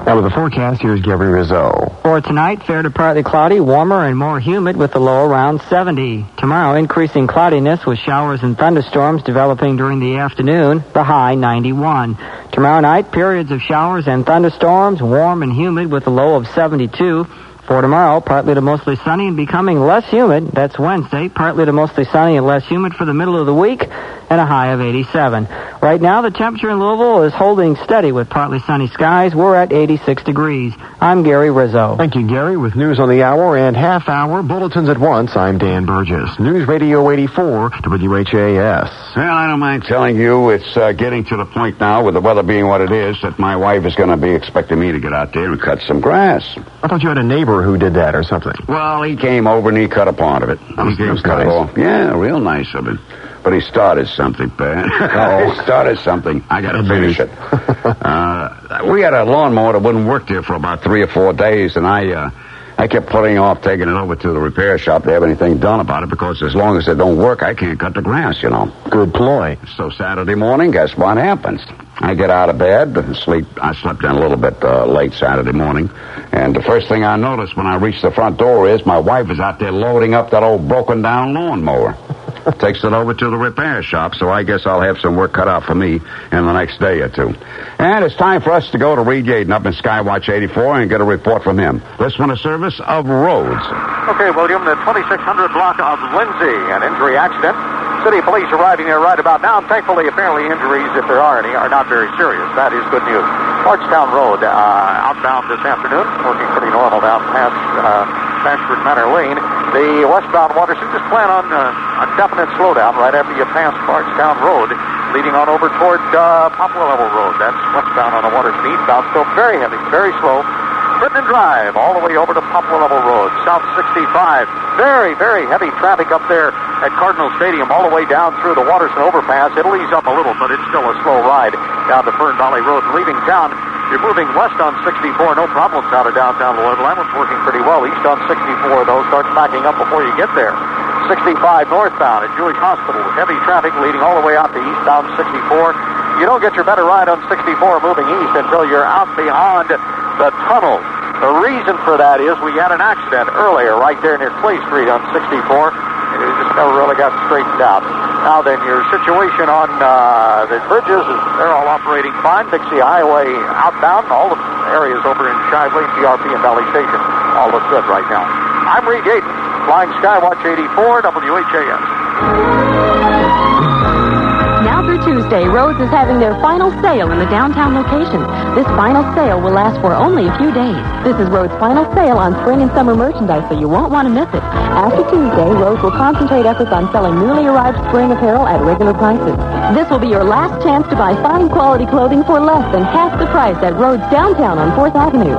Now with the forecast, here's Gary Rizzo. For tonight, fair to partly cloudy, warmer and more humid with the low around 70. Tomorrow, increasing cloudiness with showers and thunderstorms developing during the afternoon, the high 91. Tomorrow night, periods of showers and thunderstorms, warm and humid with a low of 72. For tomorrow, partly to mostly sunny and becoming less humid. That's Wednesday, partly to mostly sunny and less humid for the middle of the week, and a high of 87. Right now, the temperature in Louisville is holding steady with partly sunny skies. We're at 86 degrees. I'm Gary Rizzo. Thank you, Gary. With news on the hour and half-hour bulletins at once, I'm Dan Burgess. News Radio 84, WHAS. Well, I don't mind telling you, it's getting to the point now, with the weather being what it is, that my wife is going to be expecting me to get out there and cut some grass. I thought you had a neighbor who did that or something. Well, he came over and he cut a part of it. He was nice. Off. Yeah, real nice of him. But he started something, Pat. He started something. I got to finish it. We had a lawnmower that wouldn't work there for about 3 or 4 days, and I kept putting off taking it over to the repair shop to have anything done about it, because as long as it don't work, I can't cut the grass, you know. Good ploy. So Saturday morning, guess what happens? I get out of bed and sleep. I slept in a little bit late Saturday morning, and the first thing I noticed when I reached the front door is my wife is out there loading up that old broken-down lawnmower. Takes it over to the repair shop, so I guess I'll have some work cut out for me in the next day or two. And it's time for us to go to Reed Yaden up in Skywatch 84 and get a report from him. This one a service of Rhodes. Okay, William, the 2600 block of Lindsay, an injury accident. City police arriving there right about now, and thankfully, apparently, injuries, if there are any, are not very serious. That is good news. Bardstown Road, outbound this afternoon, working pretty normal down past Bashford Manor Lane. The westbound Waterston, just plan on a definite slowdown right after you pass Bardstown Road, leading on over toward Poplar Level Road. That's westbound on the Waterston eastbound, still very heavy, very slow. Britton Drive, all the way over to Poplar Level Road, South 65. Very, very heavy traffic up there at Cardinal Stadium, all the way down through the Waterston overpass. It'll ease up a little, but it's still a slow ride down to Fern Valley Road. And leaving town, you're moving west on 64, no problems out of downtown Lloyd. Lambert's working pretty well. East on 64, though, starts backing up before you get there. 65 northbound at Jewish Hospital. Heavy traffic leading all the way out to eastbound 64. You don't get your better ride on 64 moving east until you're out beyond the tunnel. The reason for that is we had an accident earlier right there near Clay Street on 64, and it just never really got straightened out. Now then, your situation on the bridges, they're all operating fine. Dixie Highway outbound, all the areas over in Shively, PRP, and Valley Station all look good right now. I'm Reed Yaden, flying Skywatch 84, WHAS. Now through Tuesday, Rhodes is having their final sale in the downtown location. This final sale will last for only a few days. This is Rhodes' final sale on spring and summer merchandise, so you won't want to miss it. After Tuesday, Rhodes will concentrate efforts on selling newly arrived spring apparel at regular prices. This will be your last chance to buy fine quality clothing for less than half the price at Rhodes downtown on 4th Avenue.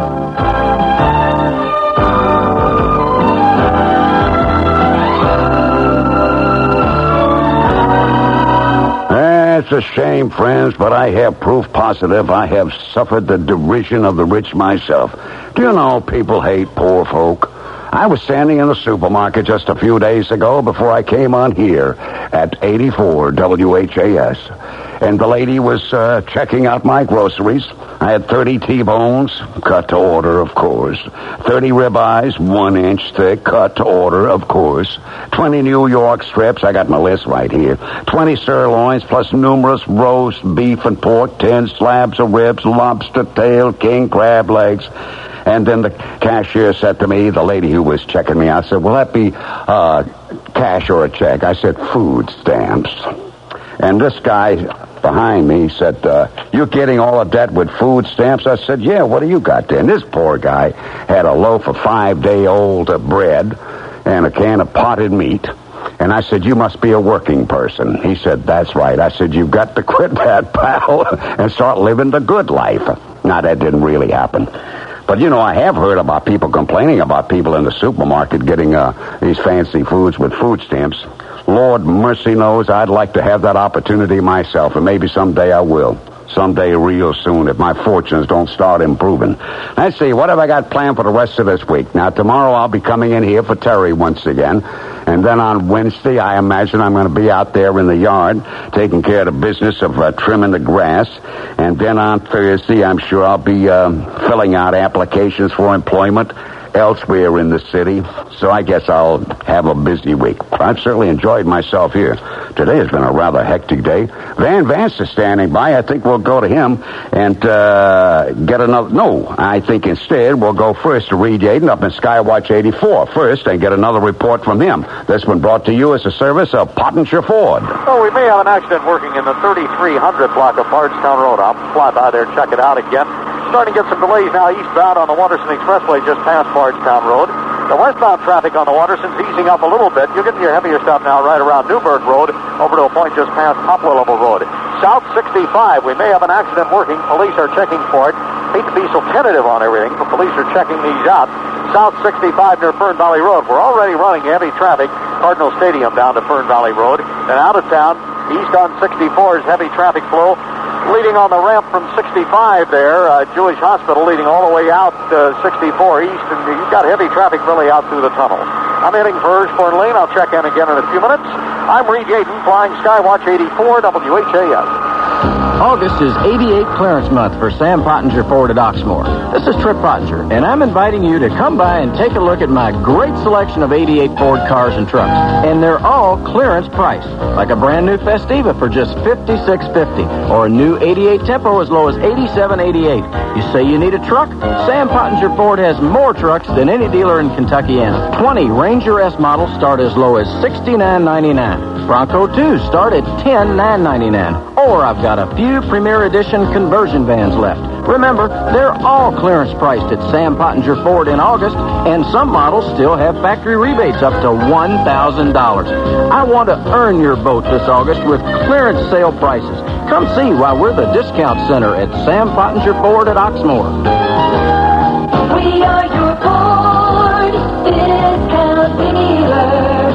It's a shame, friends, but I have proof positive I have suffered the derision of the rich myself. Do you know people hate poor folk? I was standing in the supermarket just a few days ago before I came on here at 84 WHAS. And the lady was checking out my groceries. I had 30 T-bones, cut to order, of course. 30 ribeyes, 1 inch thick, cut to order, of course. 20 New York strips, I got my list right here. 20 sirloins, plus numerous roast beef and pork, 10 slabs of ribs, lobster tail, king crab legs. And then the cashier said to me, the lady who was checking me out, said, will that be cash or a check? I said, food stamps. And this guy behind me said, you getting all of that with food stamps? I said, yeah, what do you got there? And this poor guy had a loaf of 5-day-old bread and a can of potted meat. And I said, you must be a working person. He said, that's right. I said, you've got to quit that, pal, and start living the good life. Now, that didn't really happen. But, you know, I have heard about people complaining about people in the supermarket getting these fancy foods with food stamps. Lord mercy knows I'd like to have that opportunity myself, and maybe someday I will. someday real soon if my fortunes don't start improving. Let's see, what have I got planned for the rest of this week? Now, tomorrow I'll be coming in here for Terry once again. And then on Wednesday, I imagine I'm going to be out there in the yard taking care of the business of trimming the grass. And then on Thursday, I'm sure I'll be filling out applications for employment elsewhere in the city. So I guess I'll have a busy week. I've certainly enjoyed myself here. Today has been a rather hectic day. Van Vance is standing by. I think we'll go to him and get another... No, I think instead we'll go first to Reed Yaden up in Skywatch 84 first and get another report from him. This one brought to you as a service of Pottinger Ford. Oh, we may have an accident working in the 3300 block of Bardstown Road. I'll fly by there and check it out again. Starting to get some delays now eastbound on the Waterson Expressway just past Bardstown Road. The westbound traffic on the Waterson's easing up a little bit. You're getting your heavier stuff now right around Newburgh Road over to a point just past Poplar Level Road. South 65, we may have an accident working. Police are checking for it. Hate to be so tentative on everything, but police are checking these out. South 65 near Fern Valley Road. We're already running heavy traffic. Cardinal Stadium down to Fern Valley Road. Then out of town, east on 64 is heavy traffic flow. Leading on the ramp from 65 there, Jewish Hospital leading all the way out 64 east, and you've got heavy traffic really out through the tunnel. I'm heading for Hirschborn Lane. I'll check in again in a few minutes. I'm Reed Yaden, flying Skywatch 84 WHAS. August is 88 clearance month for Sam Pottinger Ford at Oxmoor. This is Trip Pottinger, and I'm inviting you to come by and take a look at my great selection of 88 Ford cars and trucks. And they're all clearance priced, like a brand new Festiva for just $56.50, or a new 88 Tempo as low as $87.88. You say you need a truck? Sam Pottinger Ford has more trucks than any dealer in Kentuckiana. 20 Ranger S models start as low as $69.99. Bronco 2 start at $10,999. Or I've got a few Premier Edition conversion vans left. Remember, they're all clearance priced at Sam Pottinger Ford in August, and some models still have factory rebates up to $1,000. I want to earn your vote this August with clearance sale prices. Come see why we're the discount center at Sam Pottinger Ford at Oxmoor. We are your Ford discount dealer.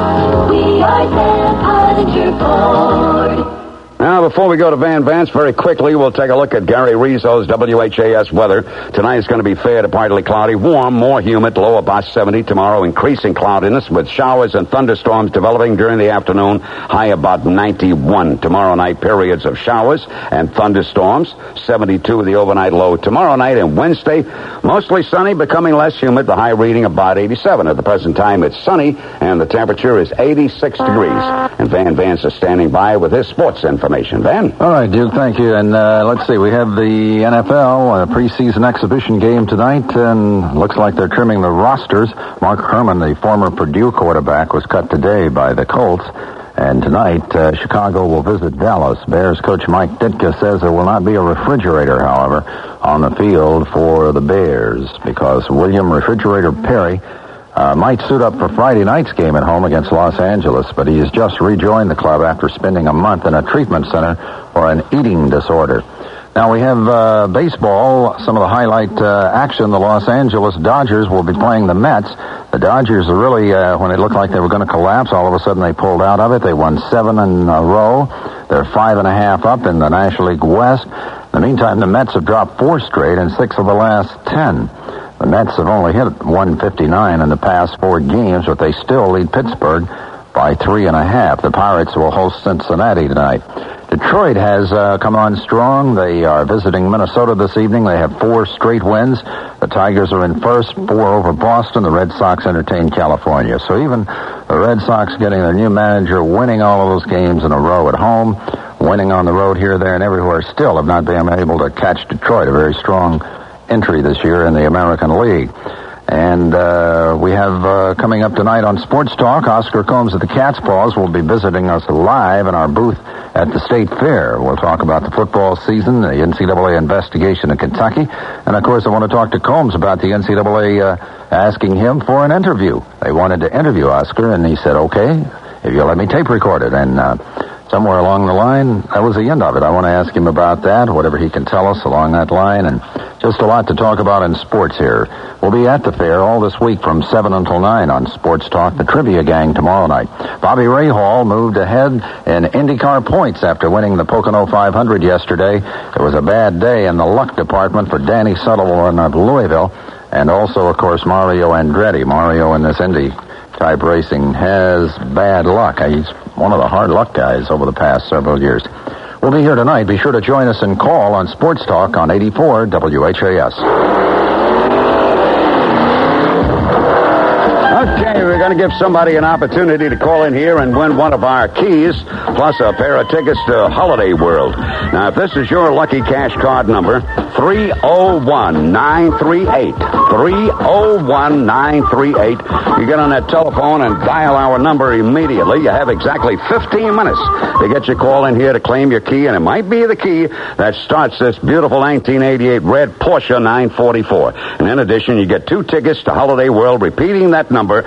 We are Sam Pottinger Ford. Now, before we go to Van Vance, very quickly, we'll take a look at Gary Rizzo's WHAS weather. Tonight is going to be fair to partly cloudy, warm, more humid, low about 70. Tomorrow, increasing cloudiness with showers and thunderstorms developing during the afternoon, high about 91. Tomorrow night, periods of showers and thunderstorms, 72 the overnight low tomorrow night. And Wednesday, mostly sunny, becoming less humid, the high reading about 87. At the present time, it's sunny, and the temperature is 86 degrees. And Van Vance is standing by with his sports information. Van? All right, Duke, thank you. And let's see, we have the NFL preseason exhibition game tonight, and looks like they're trimming the rosters. Mark Herman, the former Purdue quarterback, was cut today by the Colts. And tonight, Chicago will visit Dallas. Bears coach Mike Ditka says there will not be a refrigerator, however, on the field for the Bears, because William Refrigerator Perry might suit up for Friday night's game at home against Los Angeles, but he has just rejoined the club after spending a month in a treatment center for an eating disorder. Now we have baseball, some of the highlight action. The Los Angeles Dodgers will be playing the Mets. The Dodgers are really, when it looked like they were going to collapse, all of a sudden they pulled out of it. They won 7 in a row. They're 5.5 up in the National League West. In the meantime, the Mets have dropped 4 straight and 6 of the last 10. The Mets have only hit 159 in the past 4 games, but they still lead Pittsburgh by 3.5. The Pirates will host Cincinnati tonight. Detroit has come on strong. They are visiting Minnesota this evening. They have 4 straight wins. The Tigers are in first, 4 over Boston. The Red Sox entertain California. So even the Red Sox getting their new manager, winning all of those games in a row at home, winning on the road here, there, and everywhere, still have not been able to catch Detroit, a very strong entry this year in the American League. And we have coming up tonight on Sports Talk, Oscar Combs of the Cat's Paws will be visiting us live in our booth at the State Fair. We'll talk about the football season, the NCAA investigation in Kentucky, and of course I want to talk to Combs about the NCAA asking him for an interview. They wanted to interview Oscar, and he said, okay, if you'll let me tape record it. And somewhere along the line, that was the end of it. I want to ask him about that, whatever he can tell us along that line, and just a lot to talk about in sports here. We'll be at the fair all this week from 7 until 9 on Sports Talk, the Trivia Gang tomorrow night. Bobby Rahal moved ahead in IndyCar points after winning the Pocono 500 yesterday. It was a bad day in the luck department for Danny Sutherland of Louisville, and also, of course, Mario Andretti. Mario in this Indy type racing has bad luck. He's one of the hard luck guys over the past several years. We'll be here tonight. Be sure to join us and call on Sports Talk on 84 WHAS. Okay, we're going to give somebody an opportunity to call in here and win one of our keys, plus a pair of tickets to Holiday World. Now, if this is your lucky cash card number, 301-938. 301-938. You get on that telephone and dial our number immediately. You have exactly 15 minutes to get your call in here to claim your key, and it might be the key that starts this beautiful 1988 red Porsche 944. And in addition, you get 2 tickets to Holiday World, repeating that number,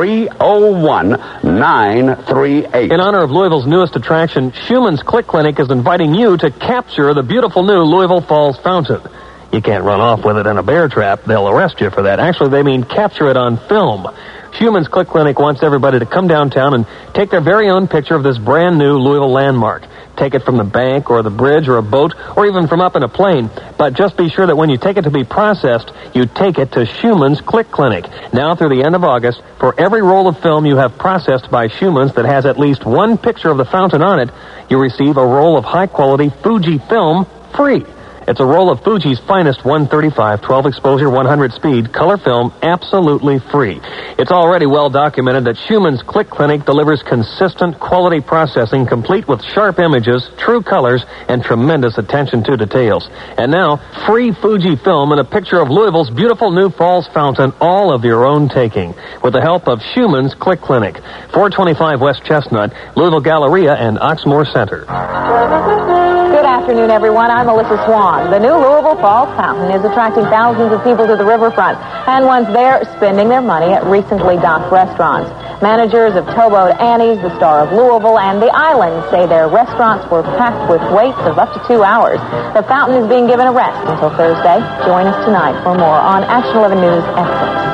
301-938. In honor of Louisville's newest attraction, Schumann's Click Clinic is inviting you to capture the beautiful new Louisville Falls fountain. You can't run off with it in a bear trap. They'll arrest you for that. Actually, they mean capture it on film. Schumann's Click Clinic wants everybody to come downtown and take their very own picture of this brand new Louisville landmark. Take it from the bank or the bridge or a boat or even from up in a plane. But just be sure that when you take it to be processed, you take it to Schumann's Click Clinic. Now through the end of August, for every roll of film you have processed by Schumann's that has at least one picture of the fountain on it, you receive a roll of high-quality Fuji film free. It's a roll of Fuji's finest 135, 12 exposure, 100 speed color film, absolutely free. It's already well documented that Schumann's Click Clinic delivers consistent quality processing complete with sharp images, true colors, and tremendous attention to details. And now, free Fuji film and a picture of Louisville's beautiful new Falls fountain, all of your own taking, with the help of Schumann's Click Clinic. 425 West Chestnut, Louisville Galleria, and Oxmoor Center. Good afternoon, everyone. I'm Melissa Swan. The new Louisville Falls Fountain is attracting thousands of people to the riverfront, and once there, spending their money at recently docked restaurants. Managers of Towboat Annie's, the Star of Louisville, and the Island say their restaurants were packed with waits of up to 2 hours. The fountain is being given a rest until Thursday. Join us tonight for more on Action 11 News at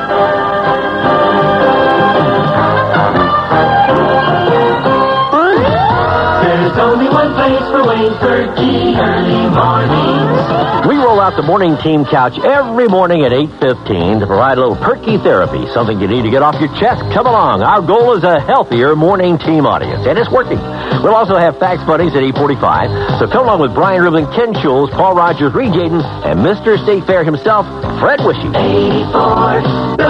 6. There's only one place for Waynesburg Key early mornings. We roll out the morning team couch every morning at 8:15 to provide a little perky therapy, something you need to get off your chest. Come along. Our goal is a healthier morning team audience, and it's working. We'll also have Facts Buddies at 8:45, so come along with Brian Rubin, Ken Schulz, Paul Rogers, Reed Jaden, and Mr. State Fair himself, Fred Wishy. 84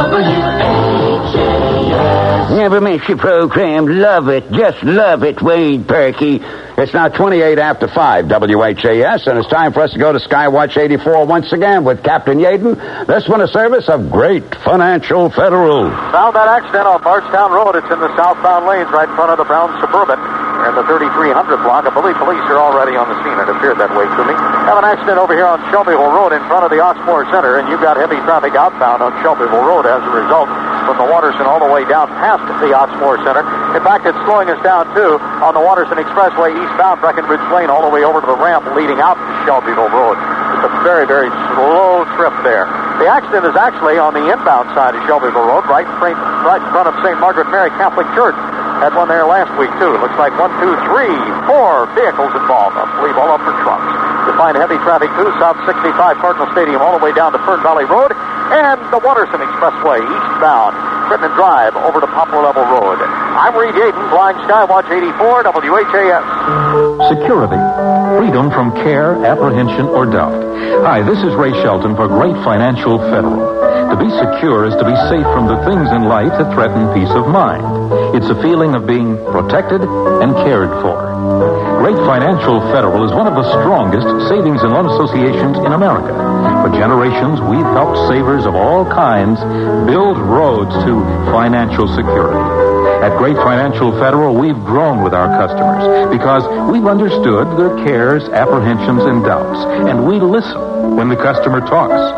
WHAS. Never miss your program. Love it. Just love it, Wade Perky. It's now 28 after 5, WHAS, and it's time for us to go to Skywatch 84 once again with Captain Yaden. This one a service of Great Financial Federal. Found that accident on Bardstown Road. It's in the southbound lanes right in front of the Brown Suburban. We're in the 3300 block. I believe police are already on the scene. It appeared that way to me. Have an accident over here on Shelbyville Road in front of the Oxmoor Center, and you've got heavy traffic outbound on Shelbyville Road as a result from the Waterson all the way down past the Oxmoor Center. In fact, it's slowing us down, too, on the Waterson Expressway eastbound Breckenridge Lane all the way over to the ramp leading out to Shelbyville Road. It's a very, very slow trip there. The accident is actually on the inbound side of Shelbyville Road, right in front of St. Margaret Mary Catholic Church. Had one there last week, too. It looks like 1, 2, 3, 4 vehicles involved. I believe all up for trucks. You find heavy traffic, too, South 65 Cardinal Stadium all the way down to Fern Valley Road and the Waterson Expressway eastbound. Crittenden Drive over to Poplar Level Road. I'm Reed Yaden, flying Skywatch 84, WHAS. Security. Freedom from care, apprehension, or doubt. Hi, this is Ray Shelton for Great Financial Federal. To be secure is to be safe from the things in life that threaten peace of mind. It's a feeling of being protected and cared for. Great Financial Federal is one of the strongest savings and loan associations in America. For generations, we've helped savers of all kinds build roads to financial security. At Great Financial Federal, we've grown with our customers because we've understood their cares, apprehensions, and doubts, and we listen when the customer talks.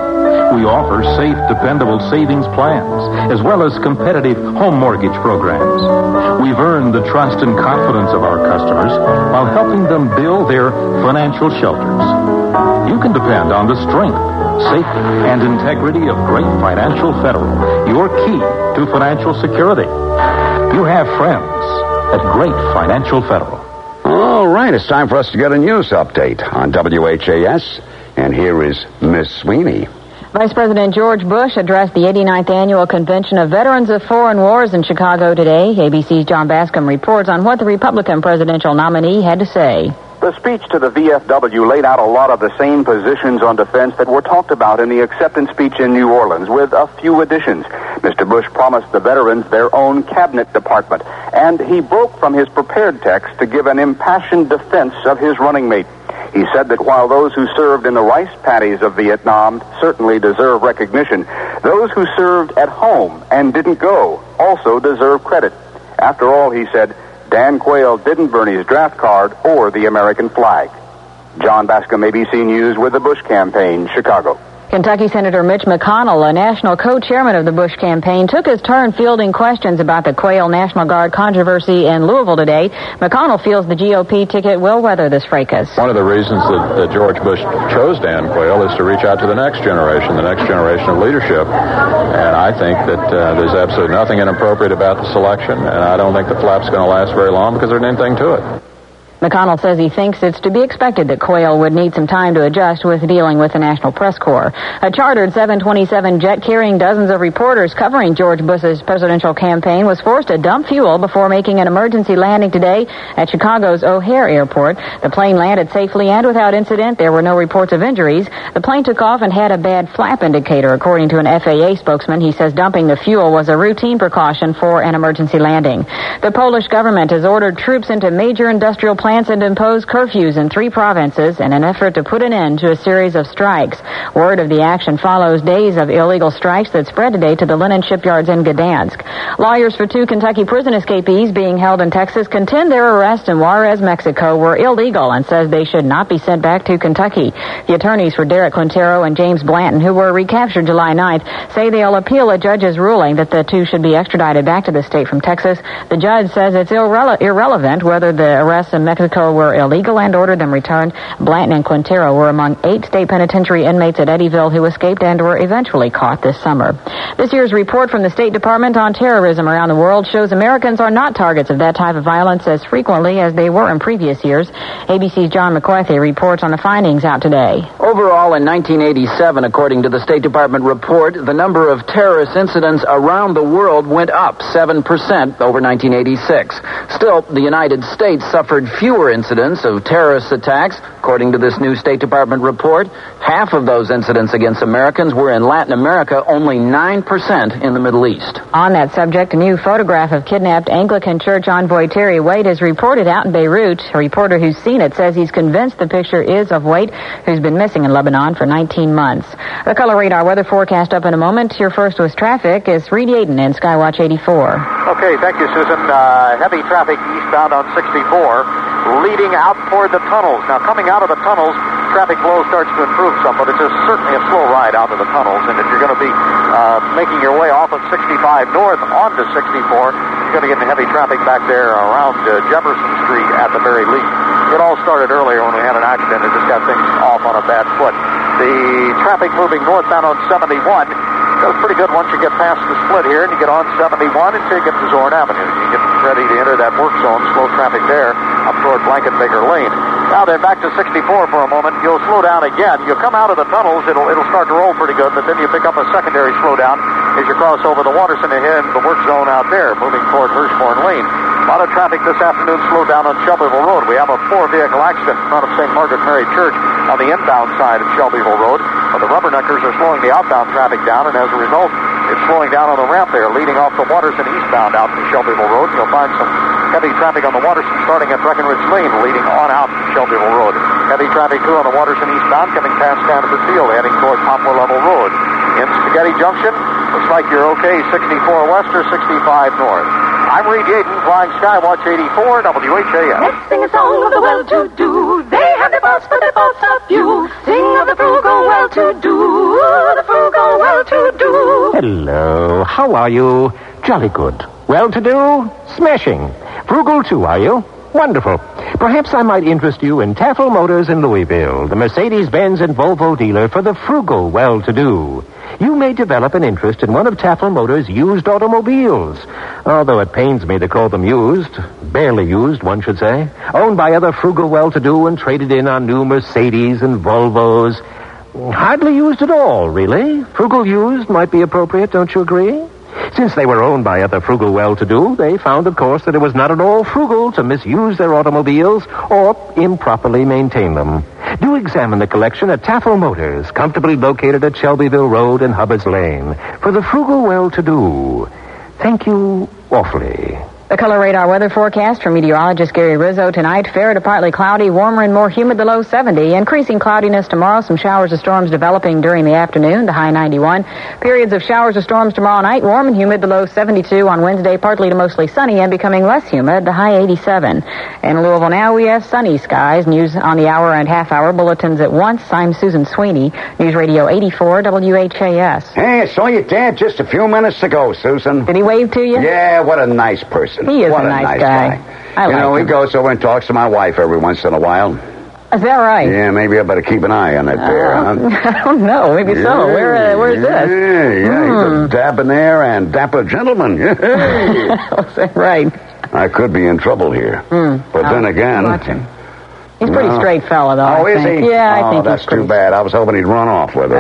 We offer safe, dependable savings plans, as well as competitive home mortgage programs. We've earned the trust and confidence of our customers while helping them build their financial shelters. You can depend on the strength, safety, and integrity of Great Financial Federal, your key to financial security. You have friends at Great Financial Federal. All right, it's time for us to get a news update on WHAS. And here is Miss Sweeney. Vice President George Bush addressed the 89th Annual Convention of Veterans of Foreign Wars in Chicago today. ABC's John Bascom reports on what the Republican presidential nominee had to say. The speech to the VFW laid out a lot of the same positions on defense that were talked about in the acceptance speech in New Orleans, with a few additions. Mr. Bush promised the veterans their own cabinet department, and he broke from his prepared text to give an impassioned defense of his running mate. He said that while those who served in the rice paddies of Vietnam certainly deserve recognition, those who served at home and didn't go also deserve credit. After all, he said, Dan Quayle didn't burn his draft card or the American flag. John Bascom, ABC News, with the Bush campaign, Chicago. Kentucky Senator Mitch McConnell, a national co-chairman of the Bush campaign, took his turn fielding questions about the Quayle National Guard controversy in Louisville today. McConnell feels the GOP ticket will weather this fracas. One of the reasons that George Bush chose Dan Quayle is to reach out to the next generation of leadership. And I think that there's absolutely nothing inappropriate about the selection, and I don't think the flap's going to last very long because there isn't anything to it. McConnell says he thinks it's to be expected that Quayle would need some time to adjust with dealing with the National Press Corps. A chartered 727 jet carrying dozens of reporters covering George Bush's presidential campaign was forced to dump fuel before making an emergency landing today at Chicago's O'Hare Airport. The plane landed safely and without incident. There were no reports of injuries. The plane took off and had a bad flap indicator, according to an FAA spokesman. He says dumping the fuel was a routine precaution for an emergency landing. The Polish government has ordered troops into major industrial plants and imposed curfews in 3 provinces in an effort to put an end to a series of strikes. Word of the action follows days of illegal strikes that spread today to the linen shipyards in Gdansk. Lawyers for 2 Kentucky prison escapees being held in Texas contend their arrests in Juarez, Mexico were illegal and says they should not be sent back to Kentucky. The attorneys for Derek Quintero and James Blanton, who were recaptured July 9th, say they'll appeal a judge's ruling that the 2 should be extradited back to the state from Texas. The judge says it's irrelevant whether the arrests in Mexico were illegal and ordered them returned. Blanton and Quintero were among 8 state penitentiary inmates at Eddyville who escaped and were eventually caught this summer. This year's report from the State Department on terrorism around the world shows Americans are not targets of that type of violence as frequently as they were in previous years. ABC's John McCarthy reports on the findings out today. Overall, in 1987, according to the State Department report, the number of terrorist incidents around the world went up 7% over 1986. Still, the United States suffered fewer incidents of terrorist attacks. According to this new State Department report, half of those incidents against Americans were in Latin America, only 9% in the Middle East. On that subject, a new photograph of kidnapped Anglican Church envoy Terry Waite is reported out in Beirut. A reporter who's seen it says he's convinced the picture is of Waite, who's been missing in Lebanon for 19 months. The Color Radar weather forecast up in a moment. Your first was traffic. It's Reed Yaden in Skywatch 84. Okay, thank you, Susan. Heavy traffic eastbound on 64. Leading out toward the tunnels. Now, coming out of the tunnels, traffic flow starts to improve some, but it's certainly a slow ride out of the tunnels. And if you're going to be making your way off of 65 north onto 64, you're going to get in heavy traffic back there around Jefferson Street at the very least. It all started earlier when we had an accident and just got things off on a bad foot. The traffic moving northbound on 71 goes pretty good once you get past the split here and you get on 71 until you get to Zorn Avenue. You get ready to enter that work zone, slow traffic there up toward Blankenbaker Lane. Now then, back to 64 for a moment. You'll slow down again. You come out of the tunnels, it'll start to roll pretty good, but then you pick up a secondary slowdown as you cross over the Waterson and head the work zone out there, moving toward Hirschhorn Lane. A lot of traffic this afternoon slowed down on Shelbyville Road. We have a 4-vehicle accident in front of St. Margaret Mary Church on the inbound side of Shelbyville Road. But the rubberneckers are slowing the outbound traffic down, and as a result, it's slowing down on the ramp there, leading off the Waterson eastbound out to Shelbyville Road. You'll find some heavy traffic on the Waterson starting at Breckenridge Lane, leading on out to Shelbyville Road. Heavy traffic, too, on the Waterson eastbound, coming past Stanford Field, heading toward Poplar Level Road. In Spaghetti Junction, looks like you're okay, 64 west or 65 north. I'm Reed Yaden, flying Skywatch 84, WHAS. Let's sing a song of the well-to-do. They have their boats, but their boats are few. Sing of the frugal well-to-do, the frugal well-to-do. Hello, how are you? Jolly good. Well-to-do? Smashing. Frugal too, are you? Wonderful. Perhaps I might interest you in Taffel Motors in Louisville, the Mercedes-Benz and Volvo dealer for the frugal well-to-do. You may develop an interest in one of Taffel Motors' used automobiles, although it pains me to call them used, barely used, one should say, owned by other frugal well-to-do and traded in on new Mercedes and Volvos. Hardly used at all, really. Frugal used might be appropriate, don't you agree? Since they were owned by other frugal well-to-do, they found, of course, that it was not at all frugal to misuse their automobiles or improperly maintain them. Do examine the collection at Taffel Motors, comfortably located at Shelbyville Road and Hubbard's Lane. For the frugal well-to-do, thank you awfully. The color radar weather forecast from meteorologist Gary Rizzo tonight. Fair to partly cloudy, warmer and more humid, the low 70. Increasing cloudiness tomorrow. Some showers or storms developing during the afternoon, the high 91. Periods of showers or storms tomorrow night. Warm and humid, the low 72. On Wednesday, partly to mostly sunny and becoming less humid, the high 87. In Louisville now, we have sunny skies. News on the hour and half hour. Bulletins at once. I'm Susan Sweeney. News Radio 84 WHAS. Hey, I saw your dad just a few minutes ago, Susan. Did he wave to you? Yeah, what a nice person. He is what a nice guy. I like him. He goes over and talks to my wife every once in a while. Is that right? Yeah, maybe I better keep an eye on that bear, huh? I don't know. Maybe so. Where is this? Yeah, he's a debonair and dapper gentleman. Is that right? I could be in trouble here. But then again... Watch him. He's a pretty straight fella, though. Oh, I think. Is he? Yeah, I think that's too bad. I was hoping he'd run off with her.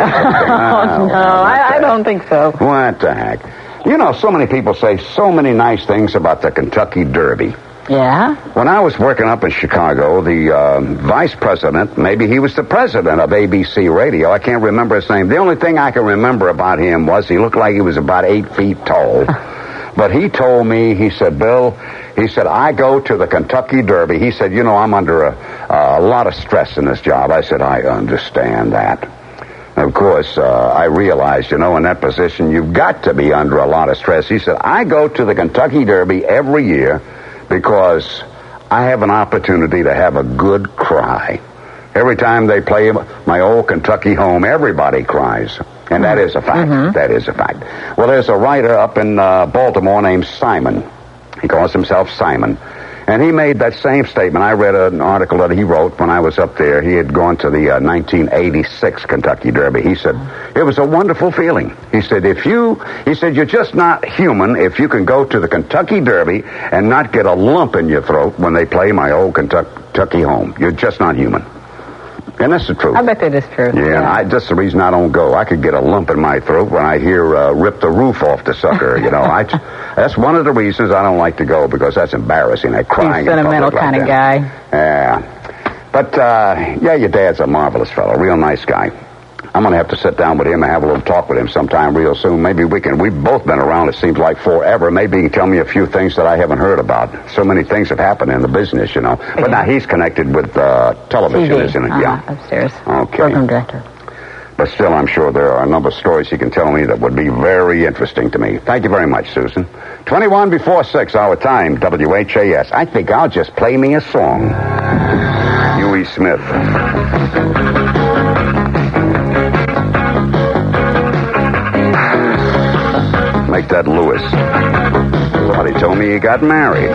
I don't think so. What the heck? You know, so many people say so many nice things about the Kentucky Derby. Yeah? When I was working up in Chicago, the vice president, maybe he was the president of ABC Radio. I can't remember his name. The only thing I can remember about him was he looked like he was about 8 feet tall. But he told me, he said, Bill, he said, I go to the Kentucky Derby. He said, you know, I'm under a lot of stress in this job. I said, I understand that. Of course, I realized, you know, in that position, you've got to be under a lot of stress. He said, I go to the Kentucky Derby every year because I have an opportunity to have a good cry. Every time they play my old Kentucky home, everybody cries. And that is a fact. Mm-hmm. That is a fact. Well, there's a writer up in Baltimore named Simon. He calls himself Simon. And he made that same statement. I read an article that he wrote when I was up there. He had gone to the 1986 Kentucky Derby. He said, it was a wonderful feeling. He said, you're just not human if you can go to the Kentucky Derby and not get a lump in your throat when they play my old Kentucky home. You're just not human. And that's the truth. I bet that is true. Yeah. That's the reason I don't go. I could get a lump in my throat when I hear rip the roof off the sucker, you know. That's one of the reasons I don't like to go, because that's embarrassing. That crying He's a sentimental kind of guy. Yeah. But, your dad's a marvelous fellow. Real nice guy. I'm going to have to sit down with him and have a little talk with him sometime real soon. Maybe we can. We've both been around, it seems like, forever. Maybe he can tell me a few things that I haven't heard about. So many things have happened in the business, you know. But now he's connected with television, TV. isn't it? Yeah. Upstairs. Okay. Program director. But still, I'm sure there are a number of stories he can tell me that would be very interesting to me. Thank you very much, Susan. 21 before 6, our time, WHAS. I think I'll just play me a song. Huey Smith. Make that Lewis. But he told me he got married.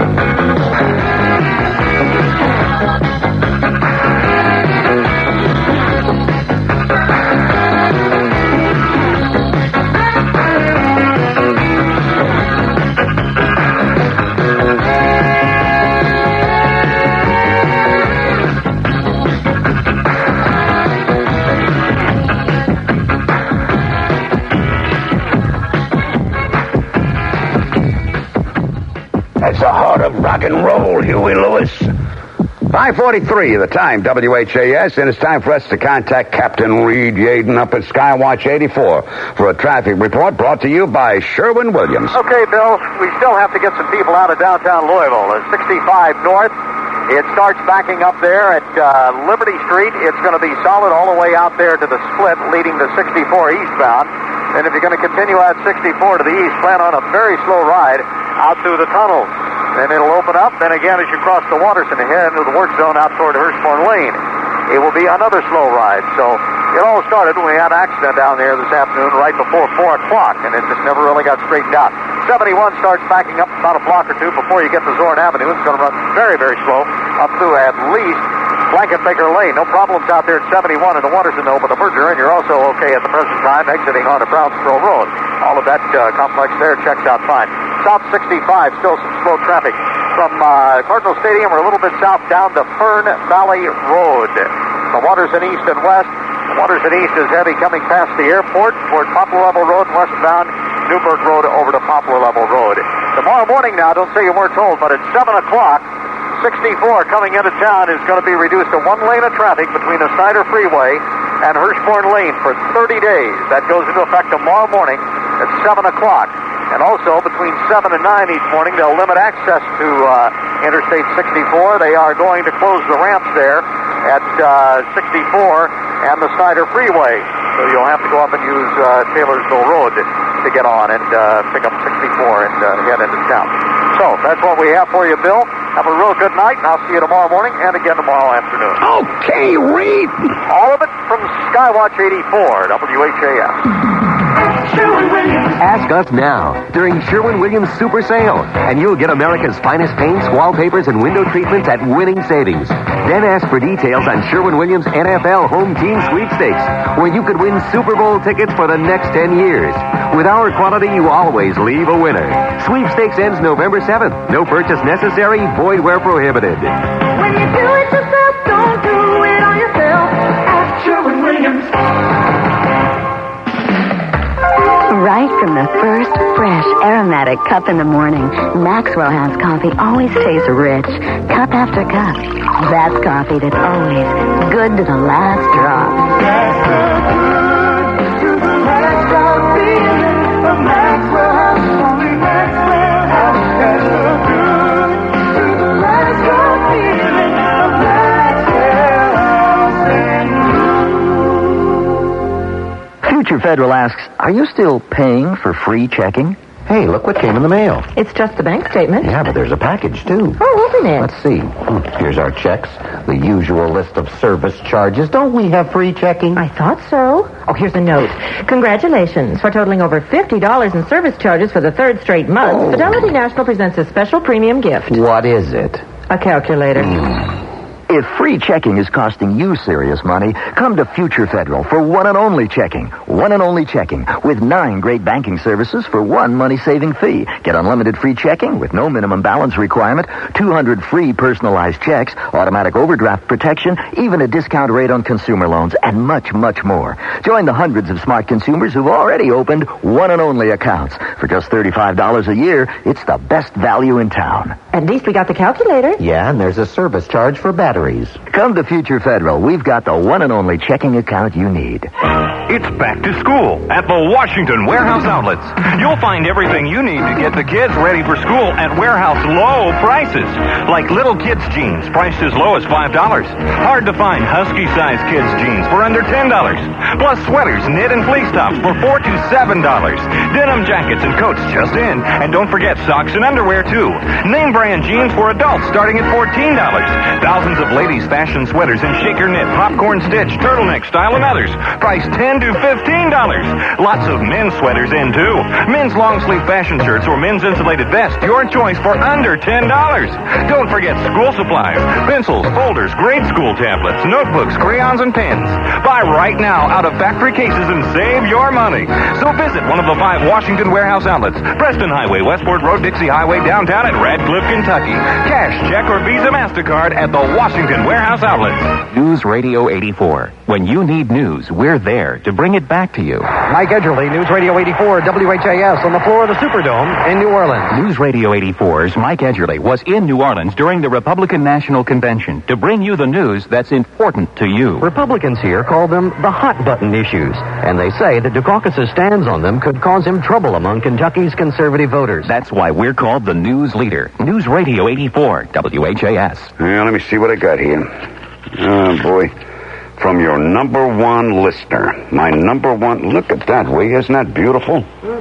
That's the heart of rock and roll, Huey Lewis. 5:43, the time, WHAS, and it's time for us to contact Captain Reed Yaden up at Skywatch 84 for a traffic report brought to you by Sherwin Williams. Okay, Bill, we still have to get some people out of downtown Louisville. 65 North, it starts backing up there at Liberty Street. It's going to be solid all the way out there to the split leading to 64 eastbound. And if you're going to continue at 64 to the east, plan on a very slow ride out through the tunnels. Then it'll open up. Then again, as you cross the Waterson and head into the work zone out toward Hirschborn Lane, it will be another slow ride. So It all started when we had an accident down there this afternoon right before 4 o'clock, and it just never really got straightened out. 71 starts backing up about a block or two before you get to Zorn Avenue. It's going to run very, very slow up through at least Blanket Baker Lane. No problems out there at 71 in the Waterston over the merger, and you're also okay at the present time exiting onto Brownsboro Road. All of that complex there checks out fine. South 65, still some slow traffic from Cardinal Stadium or a little bit south down to Fern Valley Road. The Waterston East and West. The Waterston East is heavy coming past the airport toward Poplar Level Road, westbound Newburgh Road over to Poplar Level Road. Tomorrow morning now, don't say you weren't told, but at 7 o'clock, 64 coming into town is going to be reduced to one lane of traffic between the Snyder Freeway and Hirschborn Lane for 30 days. That goes into effect tomorrow morning at 7 o'clock. And also, between 7 and 9 each morning, they'll limit access to Interstate 64. They are going to close the ramps there at 64 and the Snyder Freeway. So you'll have to go up and use Taylorsville Road to get on and pick up 64 and head into town. So that's what we have for you, Bill. Have a real good night, and I'll see you tomorrow morning and again tomorrow afternoon. Okay, Reed. All of it from Skywatch 84, WHAS. Ask us now during Sherwin-Williams Super Sale, and you'll get America's finest paints, wallpapers, and window treatments at winning savings. Then ask for details on Sherwin-Williams NFL Home Team Sweepstakes, where you could win Super Bowl tickets for the next 10 years. With our quality, you always leave a winner. Sweepstakes ends November 7th. No purchase necessary, void where prohibited. When you do it yourself, don't do it on yourself. Ask Sherwin-Williams. Right from the first fresh, aromatic cup in the morning, Maxwell House coffee always tastes rich, cup after cup. That's coffee that's always good to the last drop. That's the good to the last drop feeling of Maxwell House. Only Maxwell House has the good to the last drop feeling of Maxwell House and Future Federal asks, are you still paying for free checking? Hey, look what came in the mail. It's just the bank statement. Yeah, but there's a package, too. Oh, open it. Let's see. Here's our checks, the usual list of service charges. Don't we have free checking? I thought so. Oh, here's a note. Congratulations. For totaling over $50 in service charges for the third straight month, Fidelity National presents a special premium gift. What is it? A calculator. If free checking is costing you serious money, come to Future Federal for one and only checking. One and only checking with 9 great banking services for one money-saving fee. Get unlimited free checking with no minimum balance requirement, 200 free personalized checks, automatic overdraft protection, even a discount rate on consumer loans, and much, much more. Join the hundreds of smart consumers who've already opened one and only accounts. For just $35 a year, it's the best value in town. At least we got the calculator. Yeah, and there's a service charge for batteries. Come to Future Federal. We've got the one and only checking account you need. It's back to school at the Washington Warehouse Outlets. You'll find everything you need to get the kids ready for school at warehouse low prices. Like little kids' jeans, priced as low as $5. Hard to find husky-sized kids' jeans for under $10. Plus sweaters, knit, and fleece tops for $4 to $7. Denim jackets and coats just in. And don't forget socks and underwear, too. Name brand jeans for adults starting at $14. Thousands of ladies' fashion sweaters in shaker knit, popcorn stitch, turtleneck style, and others. Priced $10 to $15. Lots of men's sweaters in, too. Men's long-sleeve fashion shirts or men's insulated vest. Your choice for under $10. Don't forget school supplies, pencils, folders, grade school tablets, notebooks, crayons, and pens. Buy right now out of factory cases and save your money. So visit one of the 5 Washington Warehouse Outlets. Preston Highway, Westport Road, Dixie Highway, downtown at Radcliffe, Kentucky. Cash, check, or Visa MasterCard at the Washington Warehouse Outlets. News Radio 84. When you need news, we're there to bring it back to you. Mike Edgerly, News Radio 84, WHAS, on the floor of the Superdome in New Orleans. News Radio 84's Mike Edgerly was in New Orleans during the Republican National Convention to bring you the news that's important to you. Republicans here call them the hot-button issues, and they say that Dukakis' stands on them could cause him trouble among Kentucky's conservative voters. That's why we're called the News Leader. News Radio 84, WHAS. Yeah, let me see what I got here. Oh, boy. From your number one listener. My number one... Look at that, Wee. Isn't that beautiful?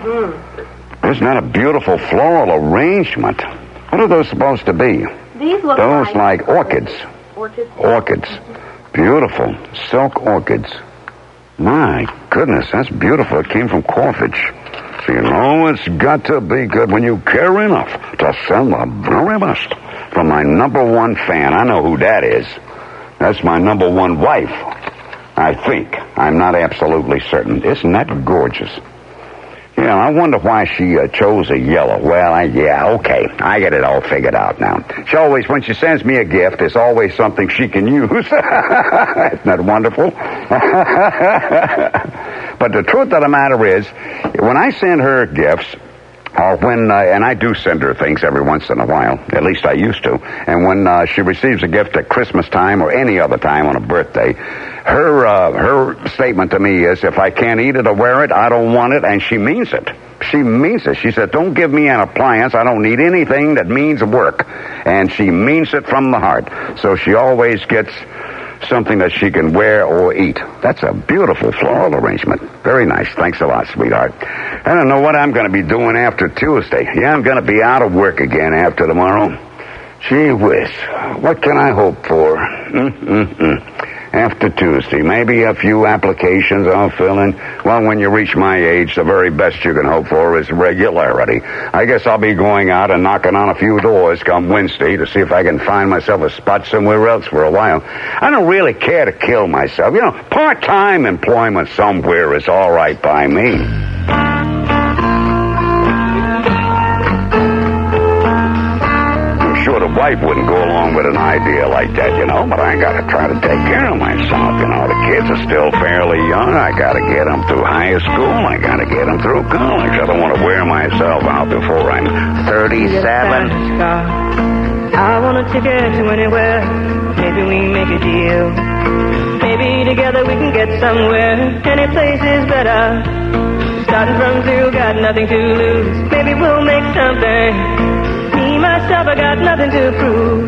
Mm-hmm. Isn't that a beautiful floral arrangement? What are those supposed to be? These look those like orchids. orchids. Orchids. Beautiful. Silk orchids. My goodness, that's beautiful. It came from Corfage. So you know it's got to be good when you care enough to send the very best from my number one fan. I know who that is. That's my number one wife. I think. I'm not absolutely certain. Isn't that gorgeous? Yeah, I wonder why she chose a yellow. Well, yeah, okay. I get it all figured out now. She always, when she sends me a gift, there's always something she can use. Isn't that wonderful? But the truth of the matter is, when I send her gifts, or when, and I do send her things every once in a while, at least I used to, and when she receives a gift at Christmas time or any other time on a birthday, her statement to me is, if I can't eat it or wear it, I don't want it, and she means it. She means it. She said, don't give me an appliance. I don't need anything that means work. And she means it from the heart. So she always gets something that she can wear or eat. That's a beautiful floral arrangement. Very nice. Thanks a lot, sweetheart. I don't know what I'm going to be doing after Tuesday. Yeah, I'm going to be out of work again after tomorrow. Gee whiz. What can I hope for? After Tuesday, maybe a few applications I'll fill in. Well, when you reach my age, the very best you can hope for is regularity. I guess I'll be going out and knocking on a few doors come Wednesday to see if I can find myself a spot somewhere else for a while. I don't really care to kill myself. You know, part-time employment somewhere is all right by me. Sure, the wife wouldn't go along with an idea like that, you know, but I gotta try to take care of myself, you know. The kids are still fairly young. I gotta get them through high school. I gotta get them through college. I don't want to wear myself out before I'm 37. I want a ticket to anywhere. Maybe we make a deal. Maybe together we can get somewhere. Any place is better. Starting from zero, got nothing to lose. Maybe we'll make something. Me, myself, I got nothing to prove.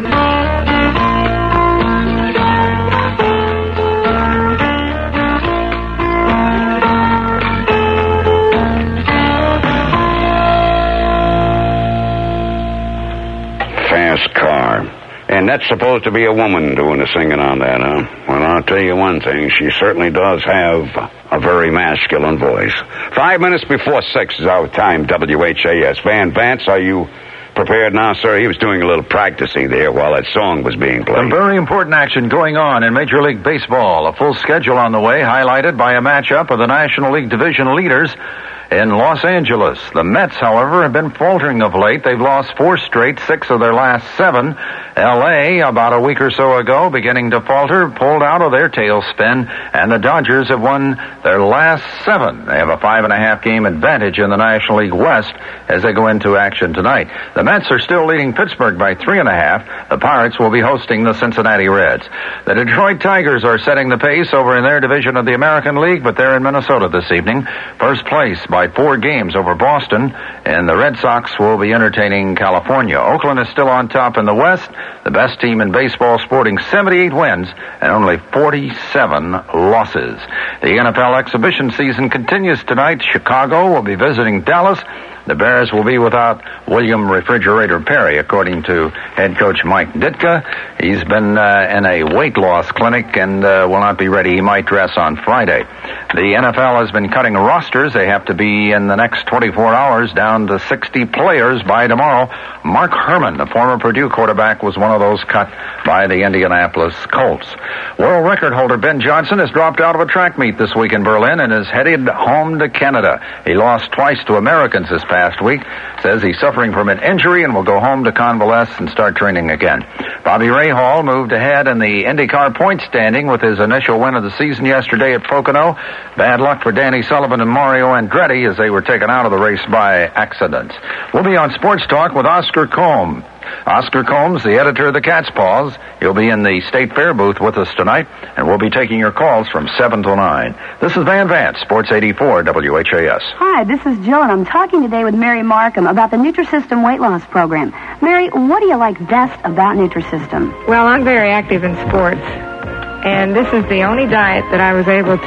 Fast car. And that's supposed to be a woman doing the singing on that, huh? Well, I'll tell you one thing. She certainly does have a very masculine voice. 5 minutes before 6 is our time, WHAS. Van Vance, are you prepared now, sir? He was doing a little practicing there while that song was being played. Some very important action going on in Major League Baseball. A full schedule on the way, highlighted by a matchup of the National League Division leaders in Los Angeles. The Mets, however, have been faltering of late. They've lost 4 straight, 6 of their last 7. L.A., about a week or so ago, beginning to falter, pulled out of their tailspin, and the Dodgers have won their last 7. They have a 5.5 game advantage in the National League West as they go into action tonight. The Mets are still leading Pittsburgh by 3.5. The Pirates will be hosting the Cincinnati Reds. The Detroit Tigers are setting the pace over in their division of the American League, but they're in Minnesota this evening. First place by 4 games over Boston, and the Red Sox will be entertaining California. Oakland is still on top in the West. The best team in baseball, sporting 78 wins and only 47 losses. The NFL exhibition season continues tonight. Chicago will be visiting Dallas. The Bears will be without William Refrigerator Perry, according to head coach Mike Ditka. He's been in a weight loss clinic and will not be ready. He might dress on Friday. The NFL has been cutting rosters. They have to be, in the next 24 hours, down to 60 players by tomorrow. Mark Herman, the former Purdue quarterback, was one of those cut by the Indianapolis Colts. World record holder Ben Johnson has dropped out of a track meet this week in Berlin and is headed home to Canada. He lost twice to Americans this past week. Says he's suffering from an injury and will go home to convalesce and start training again. Bobby Rahal moved ahead in the IndyCar point standing with his initial win of the season yesterday at Pocono. Bad luck for Danny Sullivan and Mario Andretti as they were taken out of the race by accident. We'll be on Sports Talk with Oscar Combe. Oscar Combs, the editor of the Cat's Paws. He'll be in the State Fair booth with us tonight, and we'll be taking your calls from 7 till 9. This is Van Vance, Sports 84 WHAS. Hi, this is Jill, and I'm talking today with Mary Markham about the Nutrisystem weight loss program. Mary, what do you like best about Nutrisystem? Well, I'm very active in sports, and this is the only diet that I was able